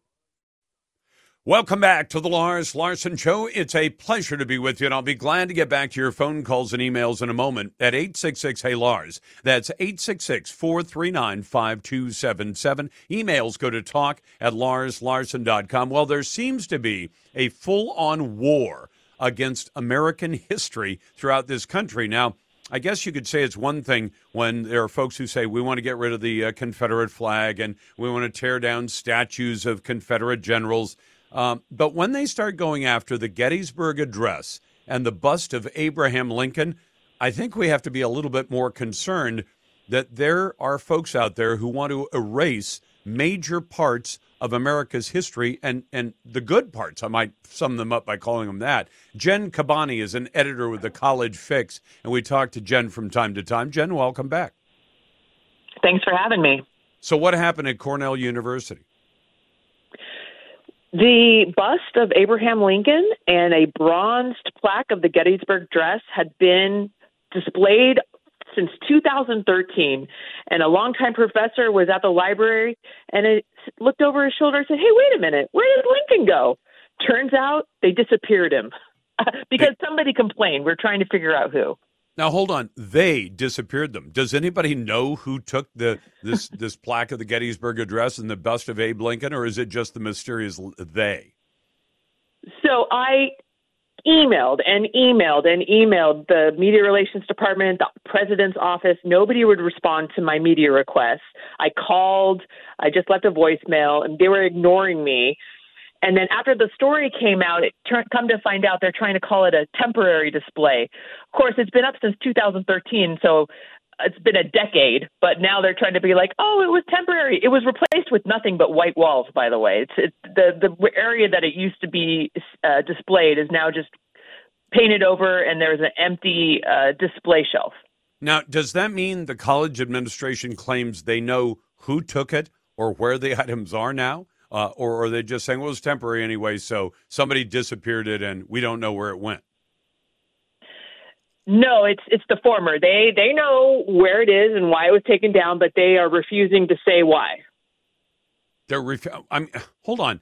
Welcome back to the Lars Larson Show. It's a pleasure to be with you, and I'll be glad to get back to your phone calls and emails in a moment at eight six six, hey Lars. That's eight six six, four three nine, five two seven seven. Emails go to talk at lars larson dot com. Well, there seems to be a full-on war against American history throughout this country. Now, I guess you could say it's one thing when there are folks who say we want to get rid of the uh, Confederate flag and we want to tear down statues of Confederate generals. Um, but when they start going after the Gettysburg Address and the bust of Abraham Lincoln, I think we have to be a little bit more concerned that there are folks out there who want to erase major parts of America's history and, and the good parts. I might sum them up by calling them that. Jen Cabani is an editor with the College Fix, and we talk to Jen from time to time. Jen, welcome back. Thanks for having me. So what happened at Cornell University? The bust of Abraham Lincoln and a bronzed plaque of the Gettysburg Address had been displayed since two thousand thirteen, and a longtime professor was at the library and it looked over his shoulder and said, hey, wait a minute, where did Lincoln go? Turns out they disappeared him because somebody complained. We're trying to figure out who. Now, hold on. They disappeared them. Does anybody know who took the this this plaque of the Gettysburg Address and the bust of Abe Lincoln, or is it just the mysterious they? So I emailed and emailed and emailed the media relations department, the president's office. Nobody would respond to my media requests. I called. I just left a voicemail, and they were ignoring me. And then after the story came out, it turned, come to find out they're trying to call it a temporary display. Of course, it's been up since two thousand thirteen, so it's been a decade. But now they're trying to be like, oh, it was temporary. It was replaced with nothing but white walls, by the way. It's, it's the, the area that it used to be uh, displayed is now just painted over, and there's an empty uh, display shelf. Now, does that mean the college administration claims they know who took it or where the items are now? Uh, or are they just saying, well, it's temporary anyway, so somebody disappeared it and we don't know where it went? No, it's it's the former. They they know where it is and why it was taken down, but they are refusing to say why. They're ref- I'm hold on.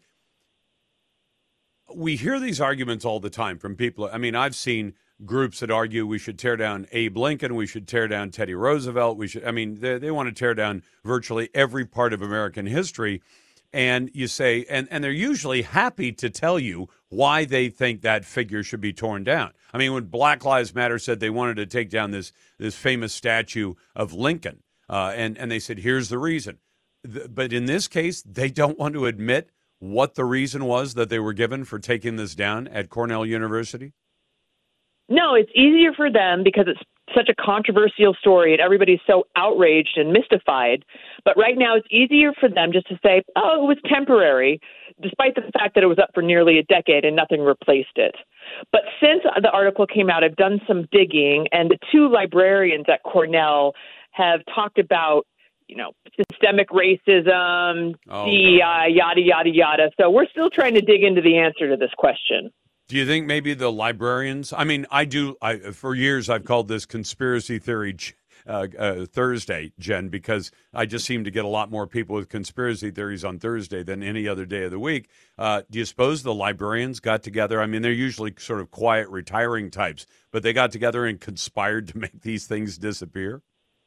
We hear these arguments all the time from people. I mean, I've seen groups that argue we should tear down Abe Lincoln, we should tear down Teddy Roosevelt. We should. I mean, they they want to tear down virtually every part of American history. And you say, and, and they're usually happy to tell you why they think that figure should be torn down. I mean, when Black Lives Matter said they wanted to take down this this famous statue of Lincoln, uh, and, and they said, here's the reason. The, but in this case, they don't want to admit what the reason was that they were given for taking this down at Cornell University? No, it's easier for them because it's such a controversial story and everybody's so outraged and mystified. But right now it's easier for them just to say, oh, it was temporary, despite the fact that it was up for nearly a decade and nothing replaced it. But since the article came out, I've done some digging, and the two librarians at Cornell have talked about, you know, systemic racism, Oh, D E I, yada, yada, yada. So we're still trying to dig into the answer to this question. Do you think maybe the librarians? I mean, I do. I for years I've called this conspiracy theory uh, uh, Thursday, Jen, because I just seem to get a lot more people with conspiracy theories on Thursday than any other day of the week. Uh, do you suppose the librarians got together? I mean, they're usually sort of quiet, retiring types, but they got together and conspired to make these things disappear?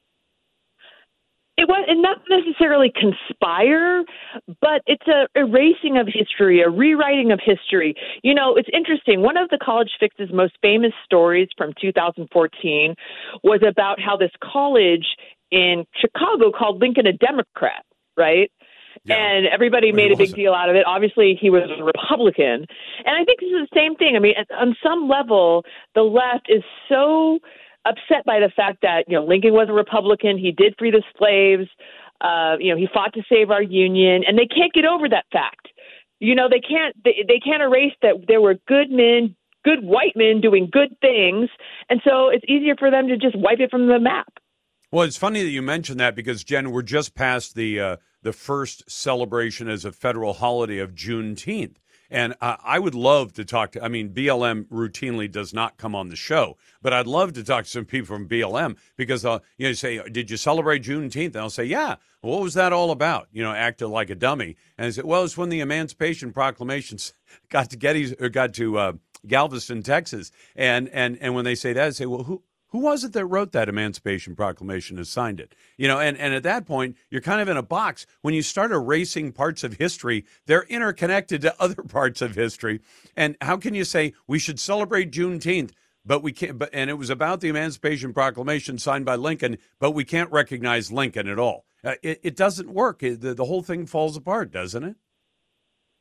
It was not necessarily conspire, but it's a erasing of history, a rewriting of history. You know, it's interesting. One of the College Fix's most famous stories from two thousand fourteen was about how this college in Chicago called Lincoln a Democrat, right? Yeah. And everybody made a big deal out of it. Obviously, he was a Republican. And I think this is the same thing. I mean, on some level, the left is so upset by the fact that, you know, Lincoln was a Republican. He did free the slaves. Uh, you know, he fought to save our union, and they can't get over that fact. You know, they can't they, they can't erase that there were good men, good white men doing good things, and so it's easier for them to just wipe it from the map. Well, it's funny that you mentioned that because, Jen, we're just past the uh, the first celebration as a federal holiday of Juneteenth. And uh, I would love to talk to, I mean, B L M routinely does not come on the show, but I'd love to talk to some people from B L M because, uh, you know, say, did you celebrate Juneteenth? And I'll say, yeah. Well, what was that all about? You know, acted like a dummy. And I said, well, it's when the Emancipation Proclamation got to Gettys, or got to uh, Galveston, Texas. And, and, and when they say that, I say, well, who? Who was it that wrote that Emancipation Proclamation and signed it? You know, and, and at that point, you're kind of in a box. When you start erasing parts of history, they're interconnected to other parts of history. And how can you say we should celebrate Juneteenth, but we can't, but, and it was about the Emancipation Proclamation signed by Lincoln, but we can't recognize Lincoln at all? Uh, it, it doesn't work. It, the, the whole thing falls apart, doesn't it?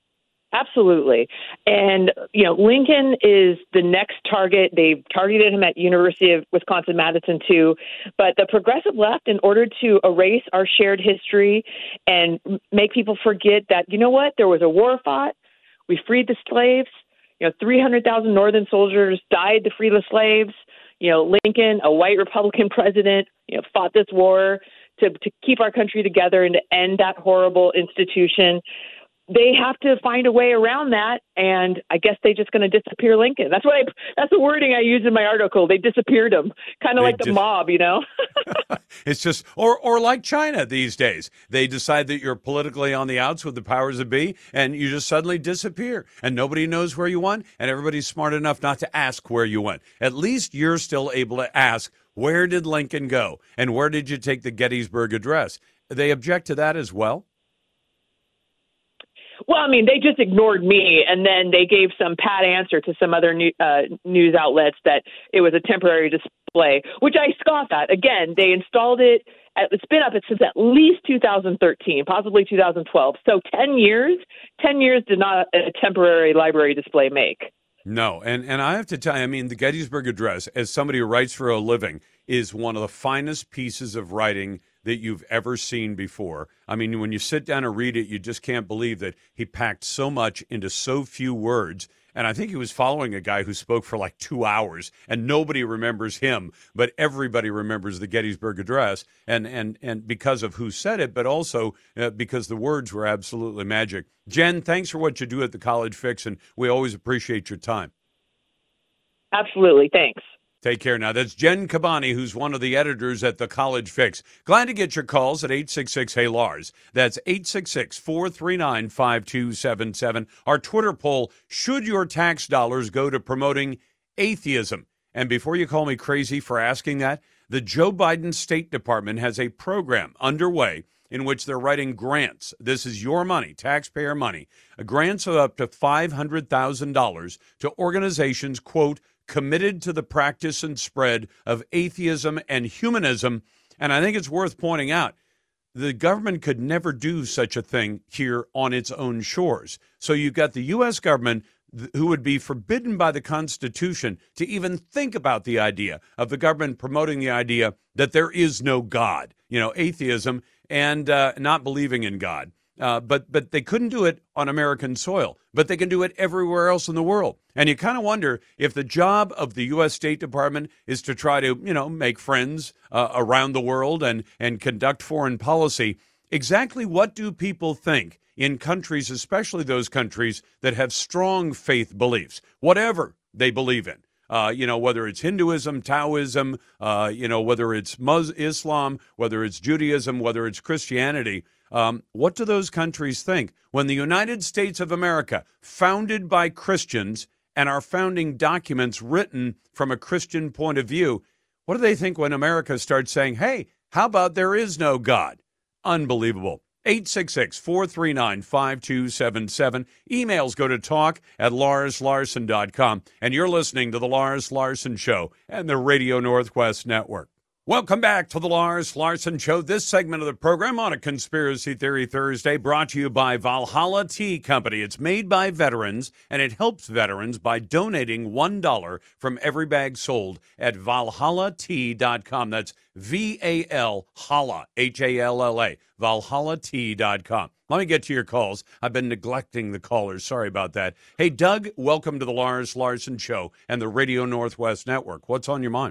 Absolutely. And, you know, Lincoln is the next target. They've targeted him at University of Wisconsin-Madison, too. But the progressive left, in order to erase our shared history and make people forget that, you know what, there was a war fought. We freed the slaves. You know, three hundred thousand Northern soldiers died to free the slaves. You know, Lincoln, a white Republican president, you know, fought this war to, to keep our country together and to end that horrible institution. They have to find a way around that, and I guess they're just going to disappear Lincoln. That's what I, that's the wording I used in my article. They disappeared him, kind of like the just, mob, you know? It's just, or or like China these days. They decide that you're politically on the outs with the powers that be, and you just suddenly disappear, and nobody knows where you went, and everybody's smart enough not to ask where you went. At least you're still able to ask, where did Lincoln go, and where did you take the Gettysburg Address? They object to that as well? Well, I mean, they just ignored me, and then they gave some pat answer to some other new, uh, news outlets that it was a temporary display, which I scoff at. Again, they installed it. At, it's been up since at least two thousand thirteen, possibly two thousand twelve. So ten years, ten years did not a temporary library display make. No, and, and I have to tell you, I mean, the Gettysburg Address, as somebody who writes for a living, is one of the finest pieces of writing that you've ever seen before. I mean, when you sit down and read it, you just can't believe that he packed so much into so few words. And I think he was following a guy who spoke for like two hours, and nobody remembers him, but everybody remembers the Gettysburg Address, and and and because of who said it, but also uh, because the words were absolutely magic. Jen, thanks for what you do at the College Fix, and we always appreciate your time. Absolutely. Thanks. Take care now. That's Jen Cabani, who's one of the editors at The College Fix. Glad to get your calls at eight six six, hey Lars. That's eight six six, four three nine, five two seven seven. Our Twitter poll, should your tax dollars go to promoting atheism? And before you call me crazy for asking that, the Joe Biden State Department has a program underway in which they're writing grants. This is your money, taxpayer money. Grants of up to five hundred thousand dollars to organizations, quote, committed to the practice and spread of atheism and humanism. And I think it's worth pointing out, the government could never do such a thing here on its own shores. So you've got the U S government who would be forbidden by the Constitution to even think about the idea of the government promoting the idea that there is no God, you know, atheism and uh, not believing in God. Uh, but but they couldn't do it on American soil, but they can do it everywhere else in the world. And you kind of wonder if the job of the U S State Department is to try to, you know, make friends uh, around the world and, and conduct foreign policy. Exactly what do people think in countries, especially those countries that have strong faith beliefs, whatever they believe in? Uh, you know, whether it's Hinduism, Taoism, uh, you know, whether it's Mus- Islam, whether it's Judaism, whether it's Christianity. Um, what do those countries think when the United States of America, founded by Christians, and our founding documents written from a Christian point of view, what do they think when America starts saying, hey, how about there is no God? Unbelievable. eight six six, four three nine, five two seven seven. Emails go to talk at lars larson dot com. And you're listening to The Lars Larson Show and the Radio Northwest Network. Welcome back to the Lars Larson Show. This segment of the program on a Conspiracy Theory Thursday brought to you by Valhalla Tea Company. It's made by veterans, and it helps veterans by donating one dollar from every bag sold at valhalla tea dot com. That's V A L, Halla, H A L L A, valhalla tea dot com. Let me get to your calls. I've been neglecting the callers. Sorry about that. Hey, Doug, welcome to the Lars Larson Show and the Radio Northwest Network. What's on your mind?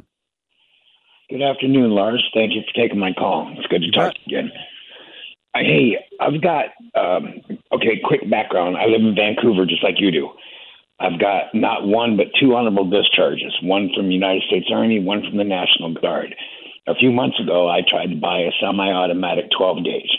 Good afternoon, Lars. Thank you for taking my call. It's good to talk again. I, hey, I've got, um, okay, quick background. I live in Vancouver just like you do. I've got not one but two honorable discharges, one from the United States Army, one from the National Guard. A few months ago, I tried to buy a semi-automatic twelve gauge.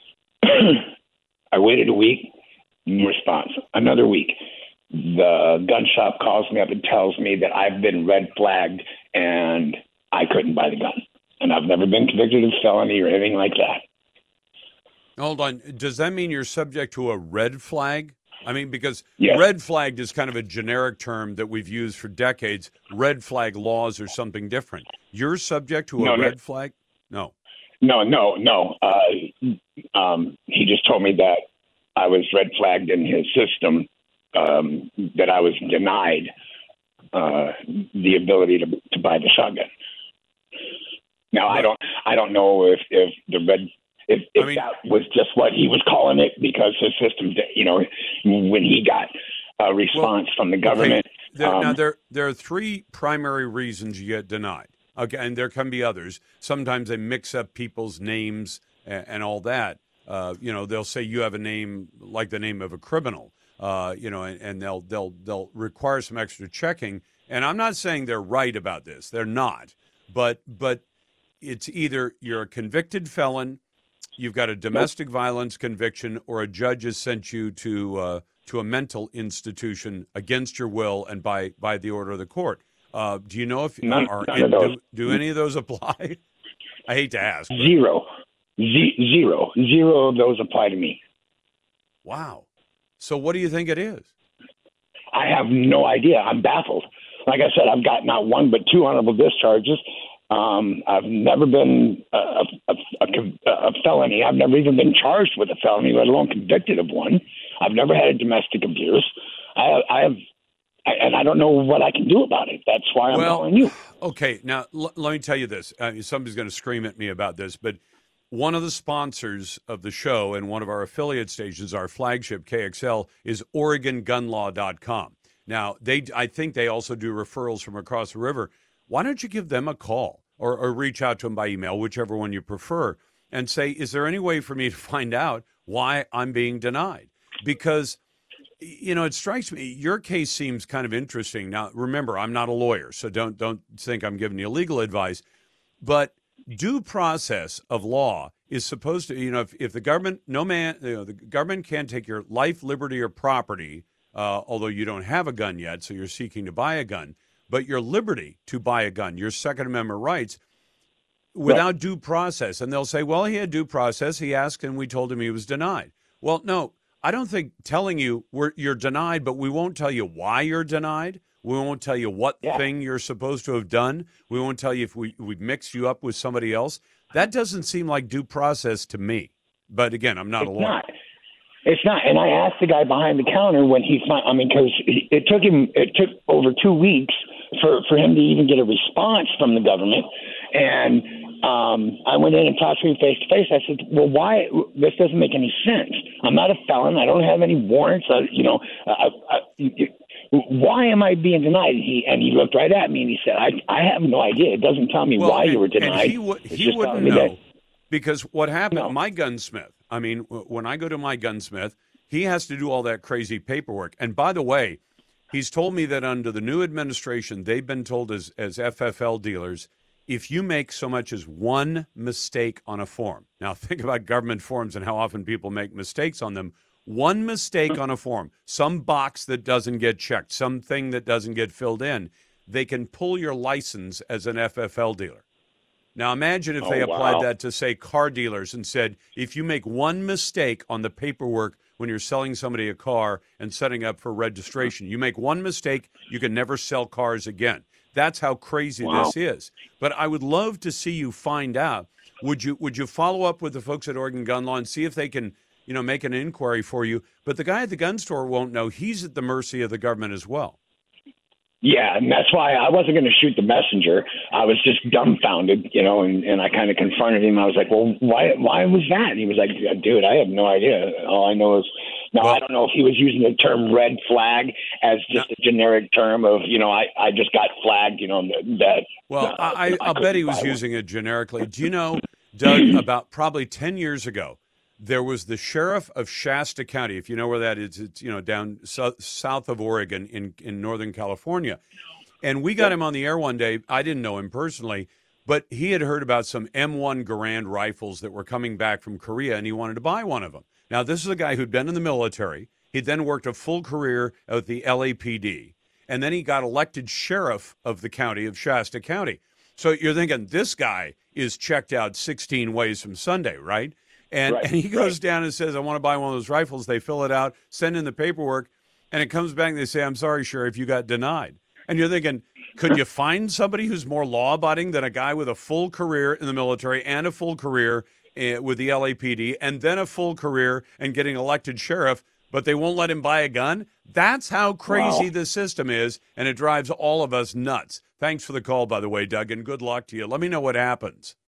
I waited a week, no response. Another week. The gun shop calls me up and tells me that I've been red flagged and I couldn't buy the gun. And I've never been convicted of felony or anything like that. Hold on. Does that mean you're subject to a red flag? I mean, because yes. Red flagged is kind of a generic term that we've used for decades. Red flag laws are something different. You're subject to a no, red no. flag? No. No, no, no. Uh, um, he just told me that I was red flagged in his system, um, that I was denied uh, the ability to to buy the shotgun. Now I don't I don't know if, if the red if, if I mean, that was just what he was calling it, because his system, you know, when he got a response well, from the government. Okay. There, um, now there there are three primary reasons you get denied. Okay, and there can be others. Sometimes they mix up people's names and, and all that. Uh, you know, they'll say you have a name like the name of a criminal. Uh, you know, and, and they'll they'll they'll require some extra checking. And I'm not saying they're right about this. They're not. But but it's either you're a convicted felon, you've got a domestic violence conviction, or a judge has sent you to uh, to a mental institution against your will and by by the order of the court. Uh, do you know if none, are none in, of those. do, do any of those apply? I hate to ask. But. Zero. Z- zero. Zero of those apply to me. Wow. So what do you think it is? I have no idea. I'm baffled. Like I said, I've got not one but two honorable discharges. Um, I've never been a, a, a, a felony. I've never even been charged with a felony, let alone convicted of one. I've never had a domestic abuse. I, I have, I, and I don't know what I can do about it. That's why I'm well, calling you. Okay, now l- let me tell you this. Uh, somebody's going to scream at me about this, but one of the sponsors of the show and one of our affiliate stations, our flagship K X L, is Oregon Gun Law dot com. Now, they, I think they also do referrals from across the river. Why don't you give them a call or, or reach out to them by email, whichever one you prefer, and say, is there any way for me to find out why I'm being denied? Because, you know, it strikes me, your case seems kind of interesting. Now, remember, I'm not a lawyer, so don't don't think I'm giving you legal advice. But due process of law is supposed to, you know, if, if the government, no man, you know, the government can't take your life, liberty, or property, uh, although you don't have a gun yet, so you're seeking to buy a gun, but your liberty to buy a gun, your Second Amendment rights, without right. due process. And they'll say, well, he had due process. He asked, and we told him he was denied. Well, no, I don't think telling you we're, you're denied, but we won't tell you why you're denied. We won't tell you what yeah. thing you're supposed to have done. We won't tell you if we, we mixed you up with somebody else. That doesn't seem like due process to me. But again, I'm not it's a lawyer. Not. It's not. And I asked the guy behind the counter when he found, I mean, because it took him, it took over two weeks for, for him to even get a response from the government. And um, I went in and talked to him face to face. I said, well, why? This doesn't make any sense. I'm not a felon. I don't have any warrants. I, you know, I, I, why am I being denied? He, and he looked right at me and he said, I, I have no idea. It doesn't tell me well, why and, you were denied. He, w- he wouldn't know. That, because what happened, no. my gunsmith, I mean, when I go to my gunsmith, he has to do all that crazy paperwork. And by the way, he's told me that under the new administration, they've been told as, as F F L dealers, if you make so much as one mistake on a form, now think about government forms and how often people make mistakes on them. One mistake on a form, some box that doesn't get checked, something that doesn't get filled in, they can pull your license as an F F L dealer. Now imagine if oh, they applied wow. that to, say, car dealers and said, if you make one mistake on the paperwork when you're selling somebody a car and setting up for registration, you make one mistake, you can never sell cars again. That's how crazy wow. this is. But I would love to see you find out. Would you would you follow up with the folks at Oregon Gun Law and see if they can, you know, make an inquiry for you? But the guy at the gun store won't know. He's at the mercy of the government as well. Yeah, and that's why I wasn't going to shoot the messenger. I was just dumbfounded, you know, and, and I kind of confronted him. I was like, well, why why was that? And he was like, dude, I have no idea. All I know is, now, well, I don't know if he was using the term red flag as just no. a generic term of, you know, I, I just got flagged, you know, that. Well, uh, I, you know, I I'll bet he was one. using it generically. Do you know, Doug, about probably ten years ago, there was the sheriff of Shasta County, if you know where that is. It's, you know, down so, south of Oregon in, in Northern California. And we got him on the air one day. I didn't know him personally, but he had heard about some M one Garand rifles that were coming back from Korea, and he wanted to buy one of them. Now, this is a guy who'd been in the military. He then worked a full career at the L A P D, and then he got elected sheriff of the county of Shasta County. So you're thinking, this guy is checked out sixteen ways from Sunday, right? And, right, and he goes right. down and says, I want to buy one of those rifles. They fill it out, send in the paperwork, and it comes back and they say, I'm sorry, Sheriff, you got denied. And you're thinking, could you find somebody who's more law-abiding than a guy with a full career in the military and a full career uh, with the L A P D and then a full career and getting elected sheriff, but they won't let him buy a gun? That's how crazy Wow. the system is, and it drives all of us nuts. Thanks for the call, by the way, Doug, and good luck to you. Let me know what happens.